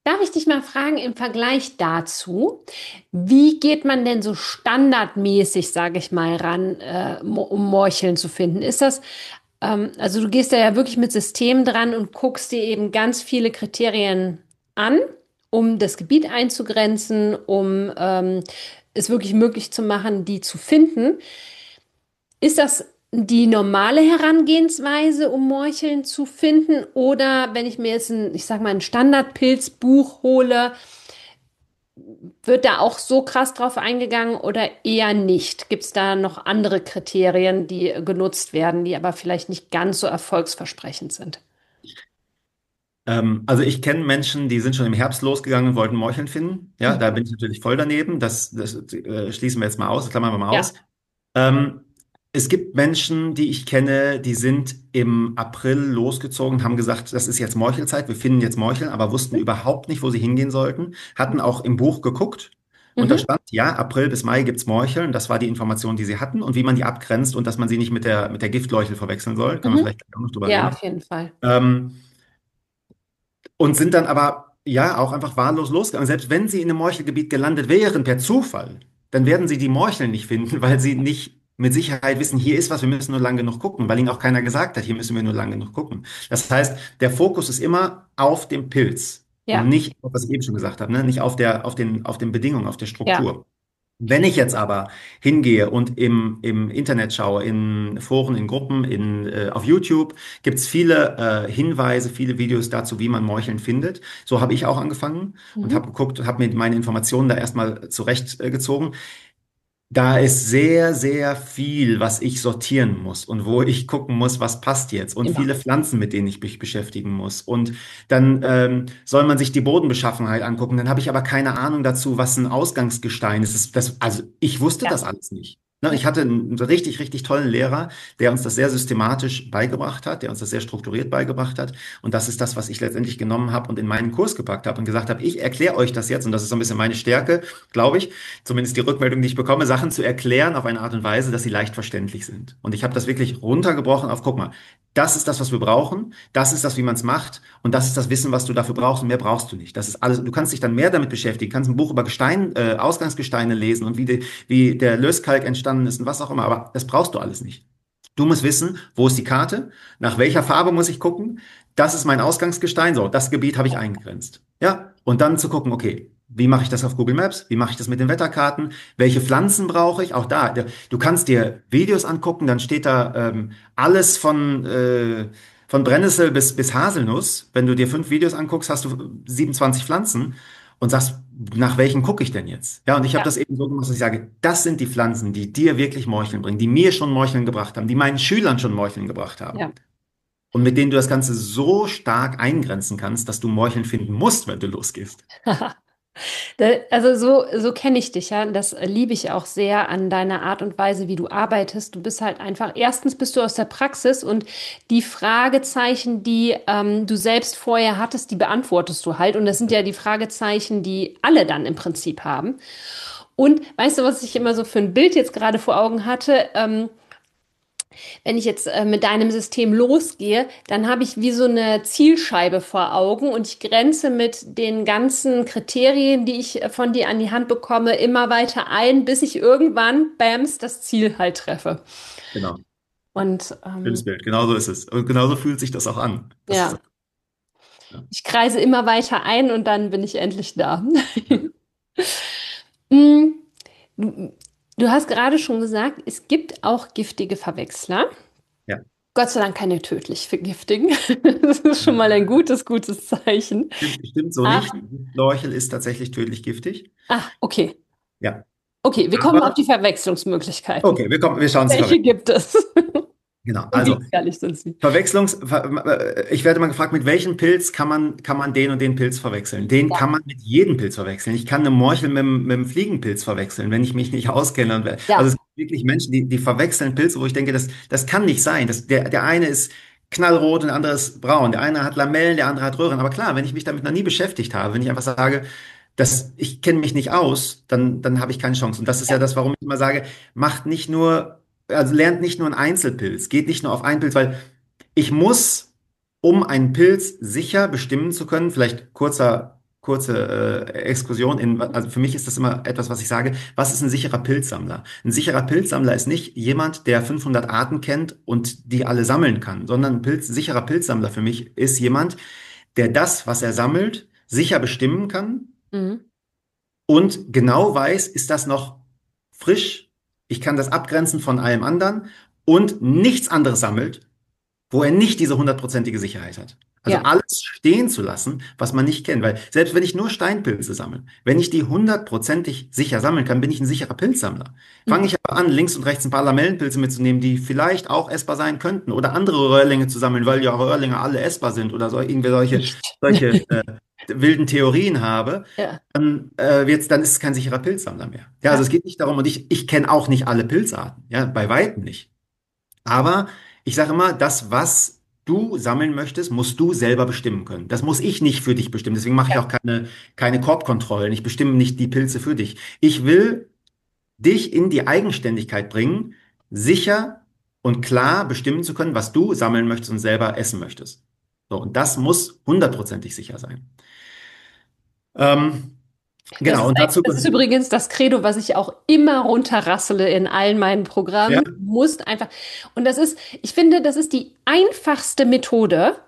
Darf ich dich mal fragen, im Vergleich dazu, wie geht man denn so standardmäßig, sage ich mal, ran, äh, mo- um Morcheln zu finden? Ist das, ähm, also du gehst da ja wirklich mit System dran und guckst dir eben ganz viele Kriterien an, um das Gebiet einzugrenzen, um ähm, es wirklich möglich zu machen, die zu finden. Ist das die normale Herangehensweise, um Morcheln zu finden? Oder wenn ich mir jetzt ein, ich sag mal, ein Standardpilzbuch hole, wird da auch so krass drauf eingegangen oder eher nicht? Gibt es da noch andere Kriterien, die genutzt werden, die aber vielleicht nicht ganz so erfolgsversprechend sind? Ähm, also ich kenne Menschen, die sind schon im Herbst losgegangen und wollten Morcheln finden. Ja, da Mhm. bin ich natürlich voll daneben. Das, das äh, schließen wir jetzt mal aus, das klammern wir mal aus. Ja. Ähm, Es gibt Menschen, die ich kenne, die sind im April losgezogen, haben gesagt, das ist jetzt Morchelzeit, wir finden jetzt Morcheln, aber wussten überhaupt nicht, wo sie hingehen sollten, hatten auch im Buch geguckt und da Mhm. stand, ja, April bis Mai gibt's Morcheln, das war die Information, die sie hatten und wie man die abgrenzt und dass man sie nicht mit der, mit der Giftleuchel verwechseln soll, können wir Mhm. vielleicht auch noch drüber Ja, auf reden. jeden Fall. Ähm, und sind dann aber, ja, auch einfach wahllos losgegangen. Selbst wenn sie in einem Morchelgebiet gelandet wären, per Zufall, dann werden sie die Morcheln nicht finden, weil sie nicht mit Sicherheit wissen, hier ist was, wir müssen nur lang genug gucken, weil ihnen auch keiner gesagt hat, hier müssen wir nur lang genug gucken. Das heißt, der Fokus ist immer auf dem Pilz und Ja, nicht, was ich eben schon gesagt habe, ne? Nicht auf der, auf den, auf den Bedingungen, auf der ja. Struktur. Wenn ich jetzt aber hingehe und im, im Internet schaue, in Foren, in Gruppen, in, äh, auf YouTube, gibt's viele äh, Hinweise, viele Videos dazu, wie man Morcheln findet. So habe ich auch angefangen und Mhm. habe geguckt, habe mir meine Informationen da erstmal zurechtgezogen. Da ist sehr, sehr viel, was ich sortieren muss und wo ich gucken muss, was passt jetzt und Immer. viele Pflanzen, mit denen ich mich beschäftigen muss. Und dann ähm, soll man sich die Bodenbeschaffenheit angucken. Dann habe ich aber keine Ahnung dazu, was ein Ausgangsgestein ist. Das, das, also ich wusste Ja. das alles nicht. Ne, ich hatte einen richtig, richtig tollen Lehrer, der uns das sehr systematisch beigebracht hat, der uns das sehr strukturiert beigebracht hat. Und das ist das, was ich letztendlich genommen habe und in meinen Kurs gepackt habe und gesagt habe, ich erkläre euch das jetzt. Und das ist so ein bisschen meine Stärke, glaube ich, zumindest die Rückmeldung, die ich bekomme, Sachen zu erklären auf eine Art und Weise, dass sie leicht verständlich sind. Und ich habe das wirklich runtergebrochen auf, guck mal, das ist das, was wir brauchen, das ist das, wie man es macht und das ist das Wissen, was du dafür brauchst und mehr brauchst du nicht. Das ist alles, du kannst dich dann mehr damit beschäftigen, kannst ein Buch über Gestein, äh, Ausgangsgesteine lesen und wie, die, wie der Lößkalk entstanden ist und was auch immer, aber das brauchst du alles nicht. Du musst wissen, wo ist die Karte, nach welcher Farbe muss ich gucken, das ist mein Ausgangsgestein, so, das Gebiet habe ich eingegrenzt. Ja, und dann zu gucken, okay, wie mache ich das auf Google Maps? Wie mache ich das mit den Wetterkarten? Welche Pflanzen brauche ich? Auch da, der- du kannst dir Videos angucken, dann steht da ähm, alles von, äh, von Brennnessel bis, bis Haselnuss. Wenn du dir fünf Videos anguckst, hast du siebenundzwanzig Pflanzen und sagst, nach welchen gucke ich denn jetzt? Ja, und ich habe Ja. das eben so gemacht, dass ich sage, das sind die Pflanzen, die dir wirklich Morcheln bringen, die mir schon Morcheln gebracht haben, die meinen Schülern schon Morcheln gebracht haben. Ja. Und mit denen du das Ganze so stark eingrenzen kannst, dass du Morcheln finden musst, wenn du losgehst. Da- Also so, so kenne ich dich, ja. Das liebe ich auch sehr an deiner Art und Weise, wie du arbeitest. Du bist halt einfach, erstens bist du aus der Praxis und die Fragezeichen, die ähm, du selbst vorher hattest, die beantwortest du halt. Und das sind ja die Fragezeichen, die alle dann im Prinzip haben. Und weißt du, was ich immer so für ein Bild jetzt gerade vor Augen hatte? Ähm, Wenn ich jetzt äh, mit deinem System losgehe, dann habe ich wie so eine Zielscheibe vor Augen und ich grenze mit den ganzen Kriterien, die ich äh, von dir an die Hand bekomme, immer weiter ein, bis ich irgendwann, bams, das Ziel halt treffe. Genau. Und Schönes ähm, Bild. Genauso ist es. Und genauso fühlt sich das auch an. Das ist, ja, ja. ich kreise immer weiter ein und dann bin ich endlich da. Ja. Mm, Du du hast gerade schon gesagt, es gibt auch giftige Verwechsler. Ja. Gott sei Dank keine tödlich vergiftigen. Das ist schon mal ein gutes, gutes Zeichen. Stimmt, stimmt so Aber, nicht. Lorchel ist tatsächlich tödlich giftig. ah, okay. Ja. Okay, wir kommen auf Aber, die Verwechslungsmöglichkeiten. okay, wir kommen, wir schauen uns die Welche Verwechslung. gibt es? Genau. Und wie Also, gefährlich sind sie? Verwechslungs, ver- äh, ich werde mal gefragt, mit welchem Pilz kann man, kann man den und den Pilz verwechseln? Den Ja, kann man mit jedem Pilz verwechseln. Ich kann eine Morchel mit, dem- mit dem Fliegenpilz verwechseln, wenn ich mich nicht auskenne. Und, also es ja, gibt wirklich Menschen, die, die verwechseln Pilze, wo ich denke, das, das kann nicht sein. Das, der, der eine ist knallrot und der andere ist braun. Der eine hat Lamellen, der andere hat Röhren. Aber klar, wenn ich mich damit noch nie beschäftigt habe, wenn ich einfach sage, das, ich kenne mich nicht aus, dann, dann habe ich keine Chance. Und das ist ja ja, das, warum ich immer sage, macht nicht nur, also lernt nicht nur einen Einzelpilz, geht nicht nur auf einen Pilz, weil ich muss, um einen Pilz sicher bestimmen zu können, vielleicht kurzer, kurze äh, Exkursion in, also für mich ist das immer etwas, was ich sage, was ist ein sicherer Pilzsammler? Ein sicherer Pilzsammler ist nicht jemand, der fünfhundert Arten kennt und die alle sammeln kann, sondern ein Pilz, sicherer Pilzsammler für mich ist jemand, der das, was er sammelt, sicher bestimmen kann Mhm. und genau weiß, ist das noch frisch, ich kann das abgrenzen von allem anderen und nichts anderes sammelt, wo er nicht diese hundertprozentige Sicherheit hat. Also Ja. alles stehen zu lassen, was man nicht kennt. Weil selbst wenn ich nur Steinpilze sammle, wenn ich die hundertprozentig sicher sammeln kann, bin ich ein sicherer Pilzsammler. Fange Mhm. ich aber an, links und rechts ein paar Lamellenpilze mitzunehmen, die vielleicht auch essbar sein könnten oder andere Röhrlinge zu sammeln, weil ja Röhrlinge alle essbar sind oder so, irgendwie solche, Nicht. solche äh, wilden Theorien habe, Ja. dann, äh, wird's, dann ist es kein sicherer Pilzsammler mehr. Ja, also Ja. es geht nicht darum, und ich, ich kenne auch nicht alle Pilzarten, ja, bei weitem nicht. Aber ich sage immer, das, was du sammeln möchtest, musst du selber bestimmen können. Das muss ich nicht für dich bestimmen. Deswegen mache ich Ja. auch keine, keine Korbkontrollen. Ich bestimme nicht die Pilze für dich. Ich will dich in die Eigenständigkeit bringen, sicher und klar bestimmen zu können, was du sammeln möchtest und selber essen möchtest. So, und das muss hundertprozentig sicher sein. Ähm, Das genau, ist, und ein- dazu, das ist übrigens das Credo, was ich auch immer runterrassele in allen meinen ja, Programmen. Du musst einfach, und das ist, ich finde, das ist die einfachste Methode,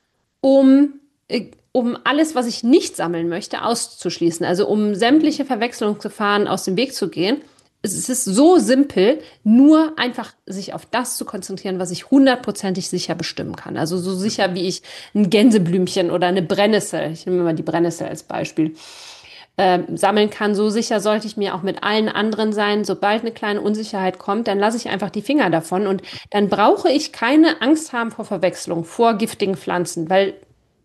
um, äh, um alles, was ich nicht sammeln möchte, auszuschließen. Also um sämtliche Verwechslungsgefahren aus dem Weg zu gehen. Es ist so simpel, nur einfach sich auf das zu konzentrieren, was ich hundertprozentig sicher bestimmen kann. Also so sicher wie ich ein Gänseblümchen oder eine Brennnessel, ich nehme mal die Brennnessel als Beispiel, ähm, sammeln kann. So sicher sollte ich mir auch mit allen anderen sein. Sobald eine kleine Unsicherheit kommt, dann lasse ich einfach die Finger davon und dann brauche ich keine Angst haben vor Verwechslung, vor giftigen Pflanzen, weil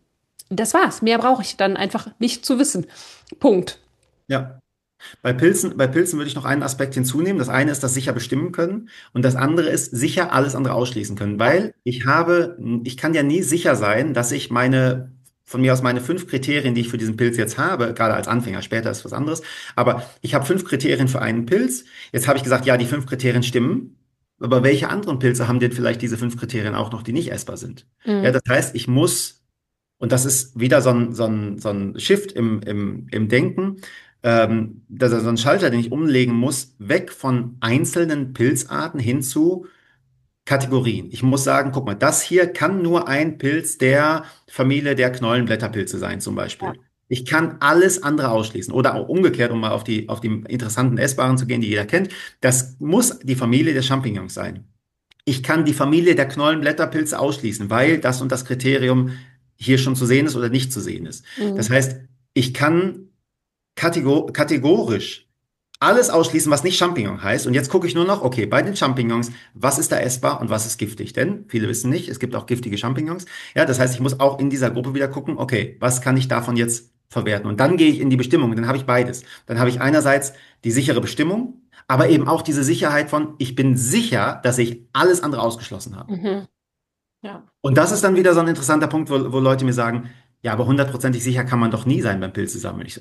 das war's. Mehr brauche ich dann einfach nicht zu wissen. Punkt. ja. Bei Pilzen, bei Pilzen würde ich noch einen Aspekt hinzunehmen. Das eine ist das sicher bestimmen können und das andere ist sicher alles andere ausschließen können, weil ich habe, ich kann ja nie sicher sein, dass ich meine, von mir aus meine fünf Kriterien, die ich für diesen Pilz jetzt habe, gerade als Anfänger, später ist was anderes, aber ich habe fünf Kriterien für einen Pilz. Jetzt habe ich gesagt, ja, die fünf Kriterien stimmen, aber welche anderen Pilze haben denn vielleicht diese fünf Kriterien auch noch, die nicht essbar sind? Ja, Mhm. das heißt, ich muss, und das ist wieder so ein, so ein, so ein Shift im, im, im Denken, ähm, das ist so ein Schalter, den ich umlegen muss, weg von einzelnen Pilzarten hin zu Kategorien. Ich muss sagen, guck mal, das hier kann nur ein Pilz der Familie der Knollenblätterpilze sein, zum Ja. Beispiel. Ich kann alles andere ausschließen. Oder auch umgekehrt, um mal auf die, auf die interessanten Essbaren zu gehen, die jeder kennt. Das muss die Familie der Champignons sein. Ich kann die Familie der Knollenblätterpilze ausschließen, weil das und das Kriterium hier schon zu sehen ist oder nicht zu sehen ist. Das Mhm. heißt, ich kann kategor kategorisch alles ausschließen, was nicht Champignon heißt. Und jetzt gucke ich nur noch, okay, bei den Champignons, was ist da essbar und was ist giftig? Denn viele wissen nicht, es gibt auch giftige Champignons. Ja, das heißt, ich muss auch in dieser Gruppe wieder gucken, okay, was kann ich davon jetzt verwerten? Und dann gehe ich in die Bestimmung, dann habe ich beides. Dann habe ich einerseits die sichere Bestimmung, aber eben auch diese Sicherheit von, ich bin sicher, dass ich alles andere ausgeschlossen habe. Mhm. Ja. Und das ist dann wieder so ein interessanter Punkt, wo, wo Leute mir sagen, ja, aber hundertprozentig sicher kann man doch nie sein beim Pilze sammeln. Ich so,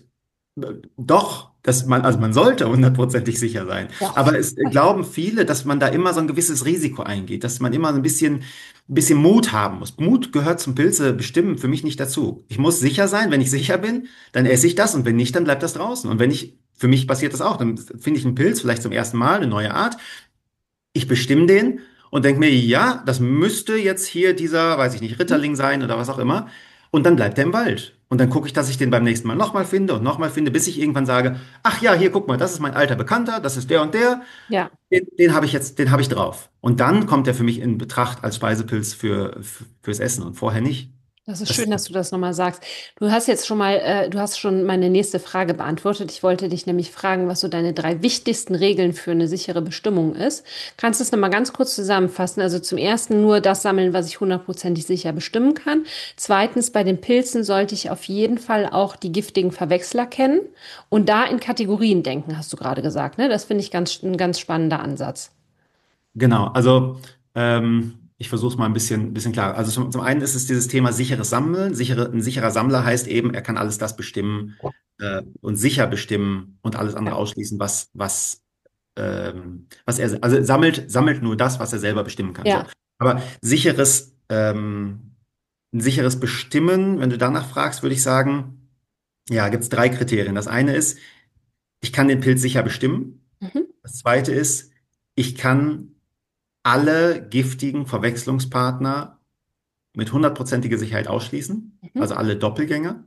doch, dass man, also man sollte hundertprozentig sicher sein. Ja, auf Aber jeden es Fall. glauben viele, dass man da immer so ein gewisses Risiko eingeht, dass man immer so ein bisschen, ein bisschen Mut haben muss. Mut gehört zum Pilze bestimmen für mich nicht dazu. Ich muss sicher sein. Wenn ich sicher bin, dann esse ich das und wenn nicht, dann bleibt das draußen. Und wenn ich, für mich passiert das auch, dann finde ich einen Pilz vielleicht zum ersten Mal, eine neue Art. Ich bestimme den und denke mir, ja, das müsste jetzt hier dieser, weiß ich nicht, Ritterling sein oder was auch immer. Und dann bleibt er im Wald. Und dann gucke ich, dass ich den beim nächsten Mal nochmal finde und nochmal finde, bis ich irgendwann sage, ach ja, hier, guck mal, das ist mein alter Bekannter, das ist der und der, Ja. den, den habe ich jetzt, den habe ich drauf. Und dann kommt er für mich in Betracht als Speisepilz für, für, fürs Essen und vorher nicht. Das ist Das, schön, dass du das nochmal sagst. Du hast jetzt schon mal, äh, du hast schon meine nächste Frage beantwortet. Ich wollte dich nämlich fragen, was so deine drei wichtigsten Regeln für eine sichere Bestimmung ist. Kannst du es nochmal ganz kurz zusammenfassen? Also zum ersten nur das sammeln, was ich hundertprozentig sicher bestimmen kann. Zweitens, bei den Pilzen sollte ich auf jeden Fall auch die giftigen Verwechsler kennen und da in Kategorien denken, hast du gerade gesagt, ne? Das finde ich ganz, ein ganz spannender Ansatz. Genau, also ähm, ich versuche es mal ein bisschen, bisschen klarer. Also zum, zum einen ist es dieses Thema sicheres Sammeln. Sichere, ein sicherer Sammler heißt eben, er kann alles das bestimmen äh, und sicher bestimmen und alles andere Ja. ausschließen, was, was, ähm, was er, also sammelt, sammelt nur das, was er selber bestimmen kann. So. Ja. Aber sicheres, ähm, ein sicheres Bestimmen, wenn du danach fragst, würde ich sagen, Ja, gibt es drei Kriterien. Das eine ist, ich kann den Pilz sicher bestimmen. Mhm. Das zweite ist, ich kann alle giftigen Verwechslungspartner mit hundertprozentiger Sicherheit ausschließen, Mhm. also alle Doppelgänger.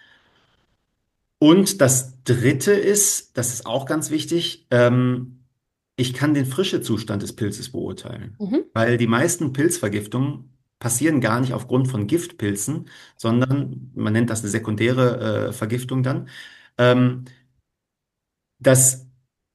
Und das dritte ist, das ist auch ganz wichtig, ähm, ich kann den Frischezustand des Pilzes beurteilen, Mhm. weil die meisten Pilzvergiftungen passieren gar nicht aufgrund von Giftpilzen, sondern man nennt das eine sekundäre äh, Vergiftung dann. Ähm, das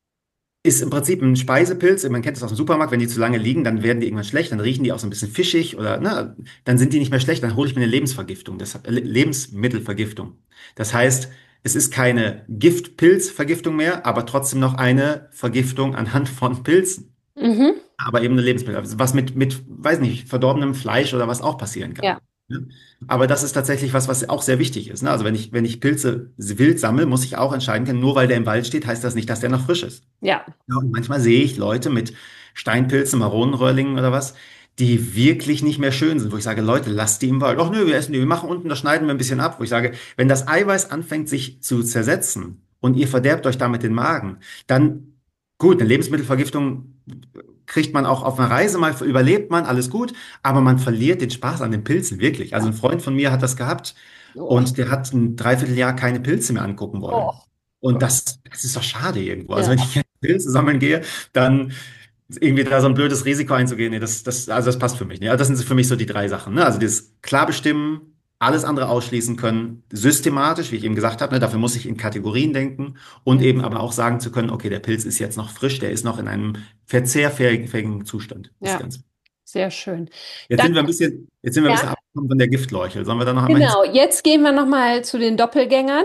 ist im Prinzip ein Speisepilz. Man kennt das aus dem Supermarkt, wenn die zu lange liegen, dann werden die irgendwann schlecht, dann riechen die auch so ein bisschen fischig oder ne, dann sind die nicht mehr schlecht, dann hole ich mir eine Lebensvergiftung, das, äh, Lebensmittelvergiftung. Das heißt, es ist keine Giftpilzvergiftung mehr, aber trotzdem noch eine Vergiftung anhand von Pilzen. Mhm. Aber eben eine Lebensmittel, also was mit, mit, weiß nicht, verdorbenem Fleisch oder was auch passieren kann. Ja, Ne? Aber das ist tatsächlich was, was auch sehr wichtig ist. Ne? Also wenn ich, wenn ich Pilze wild sammle, muss ich auch entscheiden können, nur weil der im Wald steht, heißt das nicht, dass der noch frisch ist. ja. Ja, und manchmal sehe ich Leute mit Steinpilzen, Maronenröhrlingen oder was, die wirklich nicht mehr schön sind, wo ich sage, Leute, lasst die im Wald. Ach nö, wir essen die, wir machen unten, das schneiden wir ein bisschen ab. Wo ich sage, wenn das Eiweiß anfängt, sich zu zersetzen und ihr verderbt euch damit den Magen, dann gut, eine Lebensmittelvergiftung kriegt man auch auf einer Reise mal, überlebt man, alles gut, aber man verliert den Spaß an den Pilzen, wirklich. Also ein Freund von mir hat das gehabt Oh, und der hat ein Dreivierteljahr keine Pilze mehr angucken wollen. oh Und Gott. das, das ist doch schade irgendwo. Also Ja, wenn ich Pilze sammeln gehe, dann irgendwie da so ein blödes Risiko einzugehen, nee, das, das, also das passt für mich nicht. Also das sind für mich so die drei Sachen. Ne? Also dieses klar bestimmen, alles andere ausschließen können, systematisch, wie ich eben gesagt habe, ne? Dafür muss ich in Kategorien denken und eben aber auch sagen zu können, okay, der Pilz ist jetzt noch frisch, der ist noch in einem verzehrfähigen Zustand. Das ist ja, ganz. sehr schön. Jetzt sind wir Danke. ein bisschen, jetzt sind wir ein Ja, bisschen abgekommen von der Giftschläuche. Sollen wir da noch einmal hin? genau. Jetzt gehen wir nochmal zu den Doppelgängern.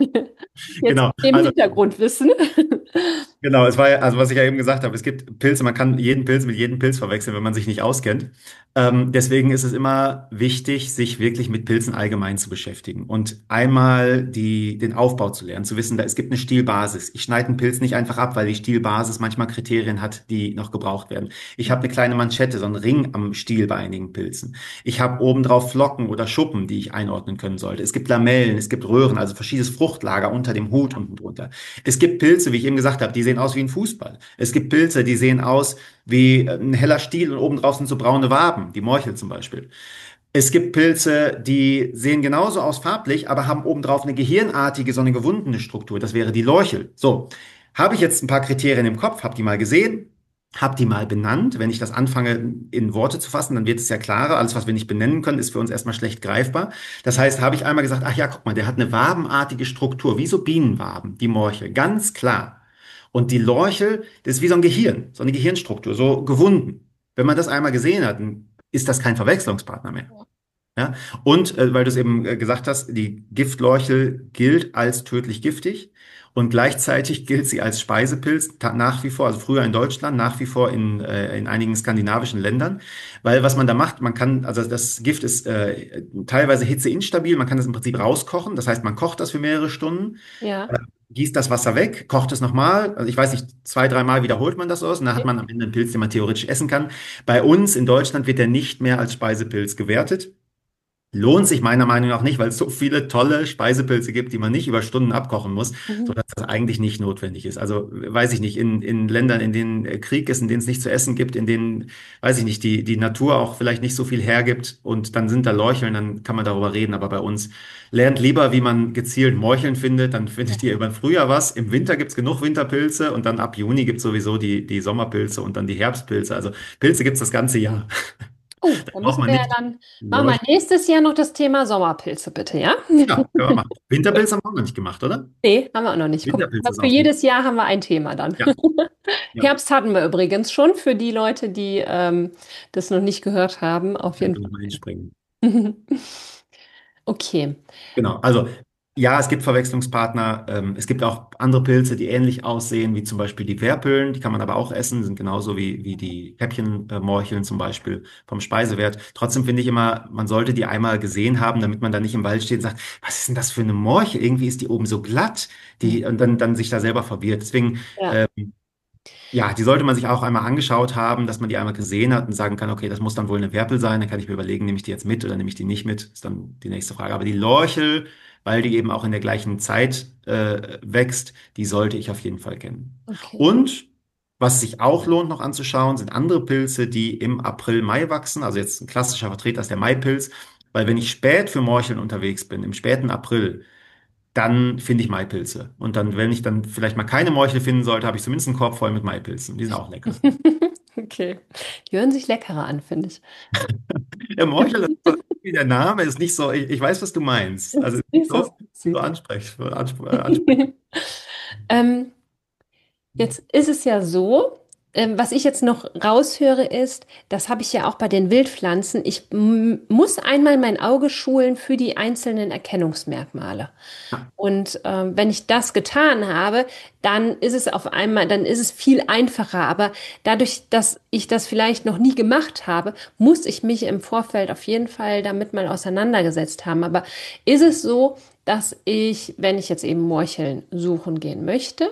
Jetzt Genau. mit dem Also Hintergrundwissen. genau, es war ja, also was ich ja eben gesagt habe, es gibt Pilze, man kann jeden Pilz mit jedem Pilz verwechseln, wenn man sich nicht auskennt. Ähm, deswegen ist es immer wichtig, sich wirklich mit Pilzen allgemein zu beschäftigen und einmal die, den Aufbau zu lernen, zu wissen, da, es gibt eine Stielbasis. Ich schneide einen Pilz nicht einfach ab, weil die Stielbasis manchmal Kriterien hat, die noch gebraucht werden. Ich habe eine kleine Manschette, so einen Ring am Stiel bei einigen Pilzen. Ich habe obendrauf Flocken oder Schuppen, die ich einordnen können sollte. Es gibt Lamellen, es gibt Röhren, also verschiedenes Fruchtlager unter dem Hut unten drunter. Es gibt Pilze, wie ich eben gesagt habe, die sehen aus wie ein Fußball. Es gibt Pilze, die sehen aus wie ein heller Stiel und obendrauf sind so braune Waben, die Morchel zum Beispiel. Es gibt Pilze, die sehen genauso aus farblich, aber haben obendrauf eine gehirnartige, so eine gewundene Struktur. Das wäre die Lorchel. So, habe ich jetzt ein paar Kriterien im Kopf, habe die mal gesehen, habe die mal benannt. Wenn ich das anfange in Worte zu fassen, dann wird es ja klarer. Alles, was wir nicht benennen können, ist für uns erstmal schlecht greifbar. Das heißt, habe ich einmal gesagt, ach ja, guck mal, der hat eine wabenartige Struktur, wie so Bienenwaben, die Morchel, ganz klar. Und die Lorchel, das ist wie so ein Gehirn, so eine Gehirnstruktur, so gewunden. Wenn man das einmal gesehen hat, dann ist das kein Verwechslungspartner mehr. Ja? Und äh, weil du es eben äh, gesagt hast, die Giftlorchel gilt als tödlich giftig und gleichzeitig gilt sie als Speisepilz ta- nach wie vor, also früher in Deutschland, nach wie vor in, äh, in einigen skandinavischen Ländern. Weil was man da macht, man kann, also das Gift ist äh, teilweise hitzeinstabil, man kann das im Prinzip rauskochen, das heißt, man kocht das für mehrere Stunden, Ja. äh, gießt das Wasser weg, kocht es nochmal, also ich weiß nicht, zwei, dreimal wiederholt man das aus und dann hat man am Ende einen Pilz, den man theoretisch essen kann. Bei uns in Deutschland wird der nicht mehr als Speisepilz gewertet. Lohnt sich meiner Meinung nach nicht, weil es so viele tolle Speisepilze gibt, die man nicht über Stunden abkochen muss, Mhm. sodass das eigentlich nicht notwendig ist. Also weiß ich nicht, in, in Ländern, in denen äh, Krieg ist, in denen es nichts zu essen gibt, in denen, weiß ich nicht, die, die Natur auch vielleicht nicht so viel hergibt und dann sind da Lorcheln, dann kann man darüber reden. Aber bei uns lernt lieber, wie man gezielt Morcheln findet, dann findet ihr über den Frühjahr was. Im Winter gibt's genug Winterpilze und dann ab Juni gibt's sowieso die, die Sommerpilze und dann die Herbstpilze. Also Pilze gibt's das ganze Jahr. Oh, Da da braucht müssen man wir ja nicht. dann, machen wir nächstes Jahr noch das Thema Sommerpilze, bitte, ja? Ja, können wir machen. Winterpilz haben wir auch noch nicht gemacht, oder? Nee, haben wir auch noch nicht. Guck, Winterpilz mal, ist für auch gut. jedes Jahr haben wir ein Thema dann. Ja, ja. Herbst hatten wir übrigens schon, für die Leute, die ähm, das noch nicht gehört haben, auf Da jeden können wir mal einspringen. Fall. Okay. Genau. Also, ja, es gibt Verwechslungspartner. Ähm, es gibt auch andere Pilze, die ähnlich aussehen, wie zum Beispiel die Werpeln. Die kann man aber auch essen, sind genauso wie, wie die Käppchenmorcheln zum Beispiel vom Speisewert. Trotzdem finde ich immer, man sollte die einmal gesehen haben, damit man da nicht im Wald steht und sagt, was ist denn das für eine Morchel? Irgendwie ist die oben so glatt, die, und dann, dann sich da selber verwirrt. Deswegen, Ja. ähm, Ja, die sollte man sich auch einmal angeschaut haben, dass man die einmal gesehen hat und sagen kann, okay, das muss dann wohl eine Werpel sein. Dann kann ich mir überlegen, nehme ich die jetzt mit oder nehme ich die nicht mit? Ist dann die nächste Frage. Aber die Lorchel, weil die eben auch in der gleichen Zeit äh, wächst, die sollte ich auf jeden Fall kennen. Okay. Und was sich auch lohnt noch anzuschauen, sind andere Pilze, die im April, Mai wachsen. Also jetzt ein klassischer Vertreter ist der Maipilz, weil wenn ich spät für Morcheln unterwegs bin, im späten April, dann finde ich Maipilze. Und dann, wenn ich dann vielleicht mal keine Morchel finden sollte, habe ich zumindest einen Korb voll mit Maipilzen. Die sind auch lecker. Okay. Die hören sich leckerer an, finde ich. Der Morchel, das ist so, wie der Name ist nicht so, ich, ich weiß, was du meinst. Also Ist ist nicht nicht so so, so sexy. ansprech, ansp- äh, ansprechend. Ähm, Jetzt ist es ja so, ähm, was ich jetzt noch raushöre, ist, das habe ich ja auch bei den Wildpflanzen, ich m- muss einmal mein Auge schulen für die einzelnen Erkennungsmerkmale. Und ähm, wenn ich das getan habe, dann ist es auf einmal, dann ist es viel einfacher. Aber dadurch, dass ich das vielleicht noch nie gemacht habe, muss ich mich im Vorfeld auf jeden Fall damit mal auseinandergesetzt haben. Aber ist es so, dass ich, wenn ich jetzt eben Morcheln suchen gehen möchte,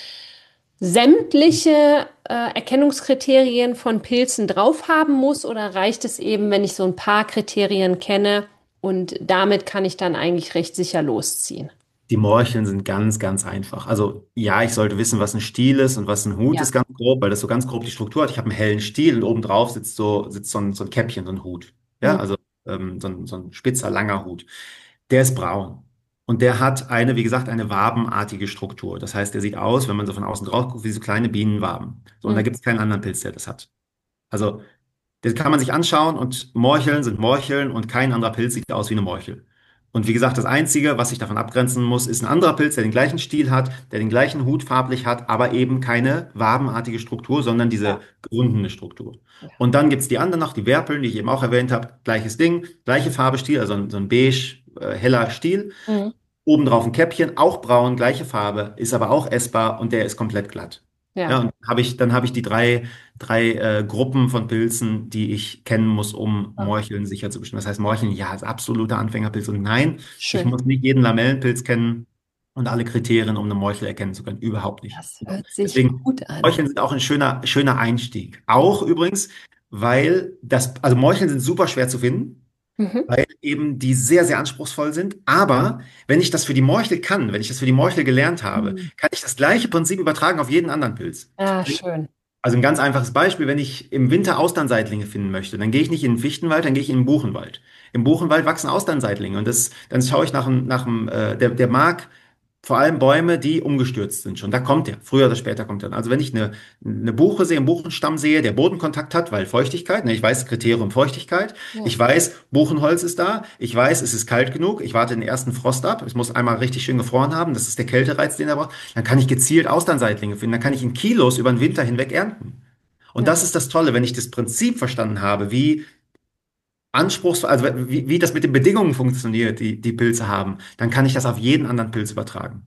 sämtliche äh, Erkennungskriterien von Pilzen drauf haben muss oder reicht es eben, wenn ich so ein paar Kriterien kenne und damit kann ich dann eigentlich recht sicher losziehen? Die Morcheln sind ganz, ganz einfach. Also ja, ich sollte wissen, was ein Stiel ist und was ein Hut ist, Ja. ganz grob, weil das so ganz grob die Struktur hat. Ich habe einen hellen Stiel und obendrauf sitzt so, sitzt so ein, so ein Käppchen, so ein Hut. Ja, Hm. also ähm, so ein, so ein spitzer, langer Hut. Der ist braun. Und der hat eine, wie gesagt, eine wabenartige Struktur. Das heißt, der sieht aus, wenn man so von außen drauf guckt, wie so kleine Bienenwaben. So, und da Hm. gibt es keinen anderen Pilz, der das hat. Also das kann man sich anschauen und Morcheln sind Morcheln und kein anderer Pilz sieht aus wie eine Morchel. Und wie gesagt, das Einzige, was sich davon abgrenzen muss, ist ein anderer Pilz, der den gleichen Stiel hat, der den gleichen Hut farblich hat, aber eben keine wabenartige Struktur, sondern diese Ja. gerundene Struktur. Ja. Und dann gibt's die anderen noch, die Werpeln, die ich eben auch erwähnt habe. Gleiches Ding, gleiche Farbe Stiel, also ein, so ein beige, äh, heller Stiel. Hm. Obendrauf ein Käppchen, auch braun, gleiche Farbe, ist aber auch essbar und der ist komplett glatt. Ja, Ja. und habe ich, dann habe ich die drei, drei äh, Gruppen von Pilzen, die ich kennen muss, um Ah, Morcheln sicher zu bestimmen. Das heißt, Morcheln, ja, ist absoluter Anfängerpilz. Und nein, ich schön. muss nicht jeden Lamellenpilz kennen und alle Kriterien, um eine Morchel erkennen zu können. Überhaupt nicht. Das hört sich Deswegen, gut an. Morcheln sind auch ein schöner, schöner Einstieg. Auch übrigens, weil das, also Morcheln sind super schwer zu finden, Mhm. weil eben die sehr, sehr anspruchsvoll sind. Aber wenn ich das für die Morchel kann, wenn ich das für die Morchel gelernt habe, Hm. kann ich das gleiche Prinzip übertragen auf jeden anderen Pilz. Ah, schön. Also ein ganz einfaches Beispiel, wenn ich im Winter Austernseitlinge finden möchte, dann gehe ich nicht in den Fichtenwald, dann gehe ich in den Buchenwald. Im Buchenwald wachsen Austernseitlinge und das, dann schaue ich nach dem, nach dem äh, der, der mag vor allem Bäume, die umgestürzt sind schon. Da kommt der. Früher oder später kommt er. Also wenn ich eine, eine Buche sehe, einen Buchenstamm sehe, der Bodenkontakt hat, weil Feuchtigkeit, ne, ich weiß Kriterium Feuchtigkeit, Ja. ich weiß, Buchenholz ist da, ich weiß, es ist kalt genug, ich warte den ersten Frost ab, es muss einmal richtig schön gefroren haben, das ist der Kältereiz, den er braucht, dann kann ich gezielt Austernseitlinge finden, dann kann ich in Kilos über den Winter hinweg ernten. Und Ja. das ist das Tolle, wenn ich das Prinzip verstanden habe, wie anspruchsvoll, also wie, wie das mit den Bedingungen funktioniert, die die Pilze haben, dann kann ich das auf jeden anderen Pilz übertragen.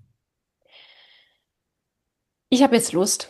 Ich habe jetzt Lust.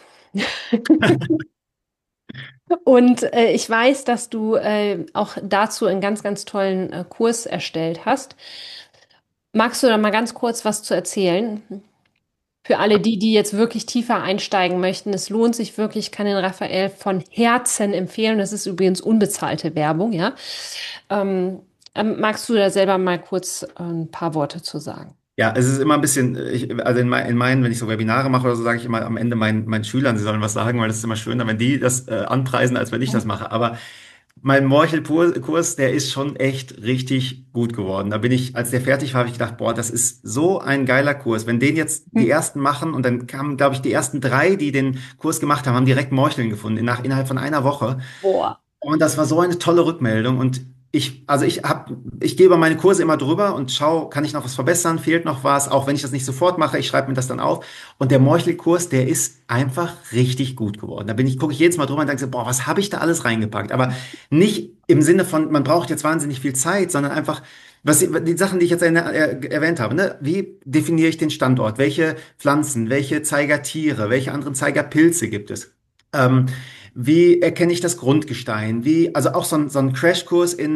Und äh, ich weiß, dass du äh, auch dazu einen ganz, ganz tollen äh, Kurs erstellt hast. Magst du da mal ganz kurz was zu erzählen? Für alle die, die jetzt wirklich tiefer einsteigen möchten. Es lohnt sich wirklich, ich kann den Raphael von Herzen empfehlen. Das ist übrigens unbezahlte Werbung, ja. Ähm, ähm, magst du da selber mal kurz äh, ein paar Worte zu sagen? Ja, es ist immer ein bisschen, ich, also in, mein, in meinen, wenn ich so Webinare mache oder so, sage ich immer am Ende meinen, meinen Schülern, sie sollen was sagen, weil das ist immer schöner, wenn die das äh, anpreisen, als wenn ich das mache. Aber mein Morchel-Kurs, der ist schon echt richtig gut geworden. Da bin ich, als der fertig war, habe ich gedacht, boah, das ist so ein geiler Kurs. Wenn den jetzt die Hm. ersten machen und dann kamen, glaube ich, die ersten drei, die den Kurs gemacht haben, haben direkt Morcheln gefunden, nach, innerhalb von einer Woche. Boah. Und das war so eine tolle Rückmeldung. Und ich, also ich hab, ich gehe über meine Kurse immer drüber und schaue, kann ich noch was verbessern, fehlt noch was, auch wenn ich das nicht sofort mache, ich schreibe mir das dann auf. Und der Morchel-Kurs, der ist einfach richtig gut geworden. Da bin ich, gucke ich jedes Mal drüber und denke so, boah, was habe ich da alles reingepackt? Aber nicht im Sinne von, man braucht jetzt wahnsinnig viel Zeit, sondern einfach, was, die Sachen, die ich jetzt er, er, erwähnt habe, ne? Wie definiere ich den Standort? Welche Pflanzen, welche Zeigertiere, welche anderen Zeigerpilze gibt es? Ähm, Wie erkenne ich das Grundgestein? Wie, also auch so ein, so ein Crashkurs in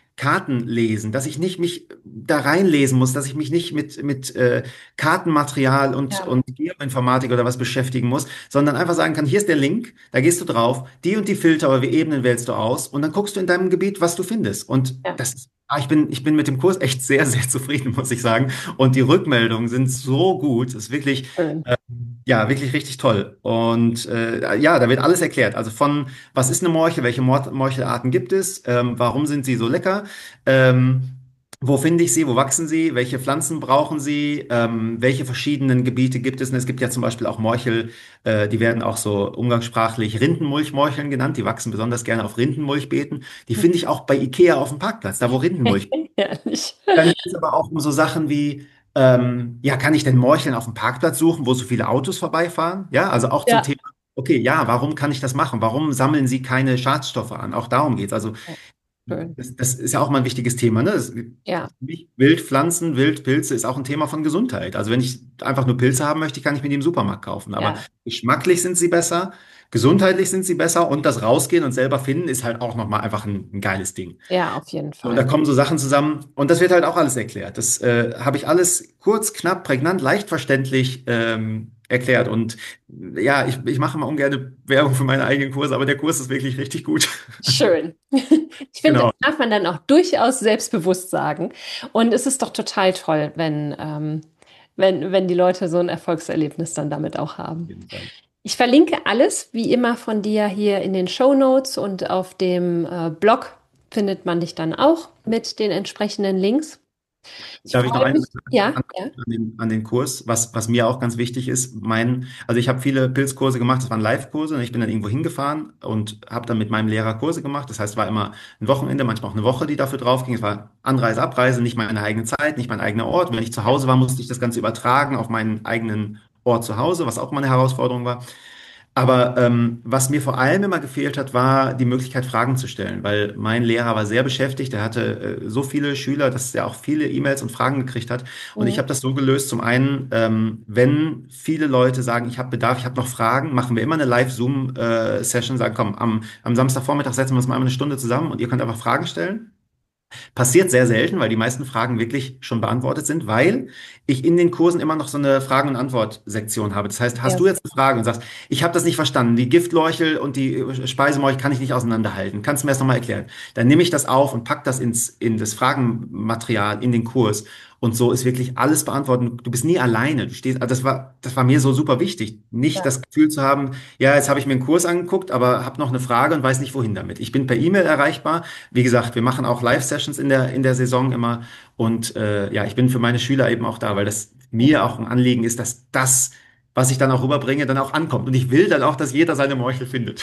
Karten lesen, dass ich nicht mich da reinlesen muss, dass ich mich nicht mit, mit äh, Kartenmaterial und, Ja, und Geoinformatik oder was beschäftigen muss, sondern einfach sagen kann, hier ist der Link, da gehst du drauf, die und die Filter oder wie Ebenen wählst du aus und dann guckst du in deinem Gebiet, was du findest. Und ja, das ist, ah, ich bin, ich bin mit dem Kurs echt sehr, sehr zufrieden, muss ich sagen. Und die Rückmeldungen sind so gut. Es ist wirklich, schön. ja, wirklich richtig toll. Und äh, ja, da wird alles erklärt. Also von, was ist eine Morchel, welche Mor Morchelarten gibt es, ähm, warum sind sie so lecker, ähm, wo finde ich sie, wo wachsen sie, welche Pflanzen brauchen sie, ähm, welche verschiedenen Gebiete gibt es. Und es gibt ja zum Beispiel auch Morchel, äh, die werden auch so umgangssprachlich Rindenmulchmorcheln genannt. Die wachsen besonders gerne auf Rindenmulchbeeten. Die finde ich auch bei Ikea auf dem Parkplatz, da wo Rindenmulch. Herrlich. Dann geht es aber auch um so Sachen wie, ähm, ja, kann ich denn Morcheln auf dem Parkplatz suchen, wo so viele Autos vorbeifahren? Ja, also auch zum Ja, Thema, okay, ja, warum kann ich das machen? Warum sammeln Sie keine Schadstoffe an? Auch darum geht's. Also ja, schön. das, das ist ja auch mal ein wichtiges Thema, ne? Das, Ja, Wildpflanzen, Wildpilze ist auch ein Thema von Gesundheit. Also wenn ich einfach nur Pilze haben möchte, kann ich mir die im Supermarkt kaufen. Aber ja, geschmacklich sind sie besser, gesundheitlich sind sie besser und das Rausgehen und selber finden ist halt auch nochmal einfach ein, ein geiles Ding. ja, auf jeden Und da Fall. kommen so Sachen zusammen und das wird halt auch alles erklärt. Das äh, habe ich alles kurz, knapp, prägnant, leicht verständlich ähm, erklärt. Und ja, ich, ich mache mal ungern Werbung für meine eigenen Kurse, aber der Kurs ist wirklich richtig gut. Schön. Ich finde, Genau. das darf man dann auch durchaus selbstbewusst sagen. Und es ist doch total toll, wenn, ähm, wenn, wenn die Leute so ein Erfolgserlebnis dann damit auch Auf haben. jeden Fall. Ich verlinke alles, wie immer, von dir hier in den Shownotes und auf dem äh, Blog findet man dich dann auch mit den entsprechenden Links. Ich Darf ich noch freue einen mich. Ja, an, ja. an den, an den Kurs, was, was mir auch ganz wichtig ist? Mein, also ich habe viele Pilzkurse gemacht, das waren Live-Kurse und ich bin dann irgendwo hingefahren und habe dann mit meinem Lehrer Kurse gemacht. Das heißt, war immer ein Wochenende, manchmal auch eine Woche, die dafür drauf ging. Es war Anreise, Abreise, nicht meine eigene Zeit, nicht mein eigener Ort. Wenn ich zu Hause war, musste ich das Ganze übertragen auf meinen eigenen Ort zu Hause, was auch mal eine Herausforderung war. Aber ähm, was mir vor allem immer gefehlt hat, war die Möglichkeit, Fragen zu stellen, weil mein Lehrer war sehr beschäftigt. Er hatte äh, so viele Schüler, dass er auch viele E-Mails und Fragen gekriegt hat. Und ich Mhm. habe das so gelöst. Zum einen, ähm, wenn viele Leute sagen, ich habe Bedarf, ich habe noch Fragen, machen wir immer eine Live-Zoom-Session, sagen, komm, am, am Samstagvormittag setzen wir uns mal eine Stunde zusammen und ihr könnt einfach Fragen stellen. Passiert sehr selten, weil die meisten Fragen wirklich schon beantwortet sind, weil ich in den Kursen immer noch so eine Fragen- und Antwort-Sektion habe. Das heißt, hast Ja, du jetzt eine Frage und sagst, ich habe das nicht verstanden, die Giftleuchel und die Speisemorchel kann ich nicht auseinanderhalten. Kannst du mir das nochmal erklären? Dann nehme ich das auf und pack das ins, in das Fragenmaterial, in den Kurs. Und so ist wirklich alles beantwortet. Du bist nie alleine. Du stehst, also das war, das war mir so super wichtig. Nicht ja. das Gefühl zu haben, ja, jetzt habe ich mir einen Kurs angeguckt, aber habe noch eine Frage und weiß nicht, wohin damit. Ich bin per E-Mail erreichbar. Wie gesagt, wir machen auch Live-Sessions in der, in der Saison immer. Und äh, ja, ich bin für meine Schüler eben auch da, weil das mir auch ein Anliegen ist, dass das, was ich dann auch rüberbringe, dann auch ankommt. Und ich will dann auch, dass jeder seine Morchel findet.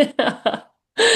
Ja.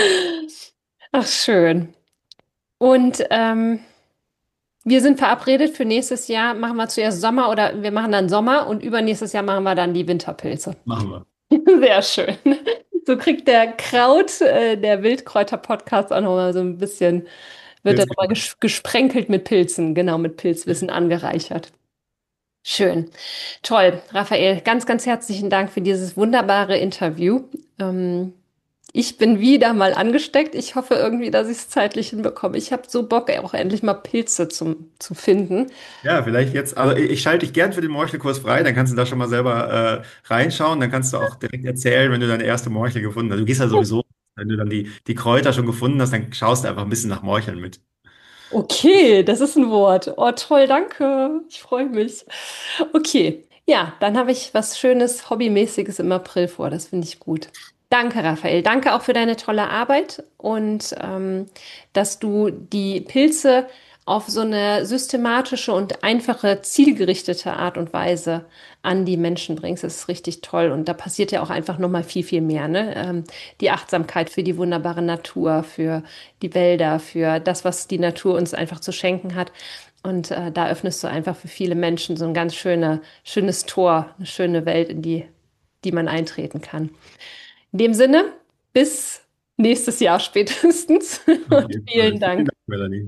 Ach, schön. Und ähm, wir sind verabredet für nächstes Jahr. Machen wir zuerst Sommer oder wir machen dann Sommer und übernächstes Jahr machen wir dann die Winterpilze. Machen wir. Sehr schön. So kriegt der Kraut, äh, der Wildkräuter-Podcast auch nochmal so ein bisschen, wird er Pilz. nochmal ges gesprenkelt mit Pilzen, genau, mit Pilzwissen angereichert. Schön. Toll. Raphael, ganz, ganz herzlichen Dank für dieses wunderbare Interview. Ähm, ich bin wieder mal angesteckt. Ich hoffe irgendwie, dass ich es zeitlich hinbekomme. Ich habe so Bock, auch endlich mal Pilze zum, zu finden. Ja, vielleicht jetzt, also ich, ich schalte dich gern für den Morchelkurs frei, dann kannst du da schon mal selber äh, reinschauen, dann kannst du auch direkt erzählen, wenn du deine erste Morchel gefunden hast. Du gehst ja sowieso, wenn du dann die, die Kräuter schon gefunden hast, dann schaust du einfach ein bisschen nach Morcheln mit. Okay, das ist ein Wort. Oh, toll, danke. Ich freue mich. Okay, ja, dann habe ich was Schönes, Hobbymäßiges im April vor. Das finde ich gut. Danke, Raphael. Danke auch für deine tolle Arbeit und ähm, dass du die Pilze auf so eine systematische und einfache, zielgerichtete Art und Weise an die Menschen bringst. Das ist richtig toll. Und da passiert ja auch einfach nochmal viel, viel mehr, ne? Ähm, die Achtsamkeit für die wunderbare Natur, für die Wälder, für das, was die Natur uns einfach zu schenken hat. Und äh, da öffnest du einfach für viele Menschen so ein ganz schöne, schönes Tor, eine schöne Welt, in die, die man eintreten kann. In dem Sinne, bis nächstes Jahr spätestens Auf und jeden Fall. vielen Vielen Dank. Dank, Melanie.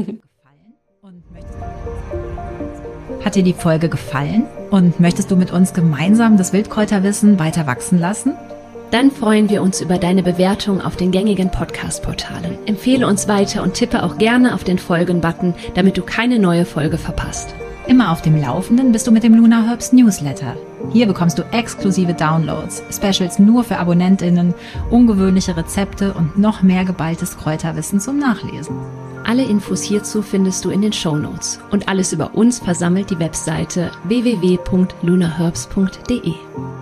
Hat dir die Folge gefallen und möchtest du mit uns gemeinsam das Wildkräuterwissen weiter wachsen lassen? Dann freuen wir uns über deine Bewertung auf den gängigen Podcast-Portalen. Empfehle uns weiter und tippe auch gerne auf den Folgen-Button, damit du keine neue Folge verpasst. Immer auf dem Laufenden bist du mit dem Luna Herbst Newsletter. Hier bekommst du exklusive Downloads, Specials nur für AbonnentInnen, ungewöhnliche Rezepte und noch mehr geballtes Kräuterwissen zum Nachlesen. Alle Infos hierzu findest du in den Shownotes. Und alles über uns versammelt die Webseite w w w punkt lunaherbst punkt d e.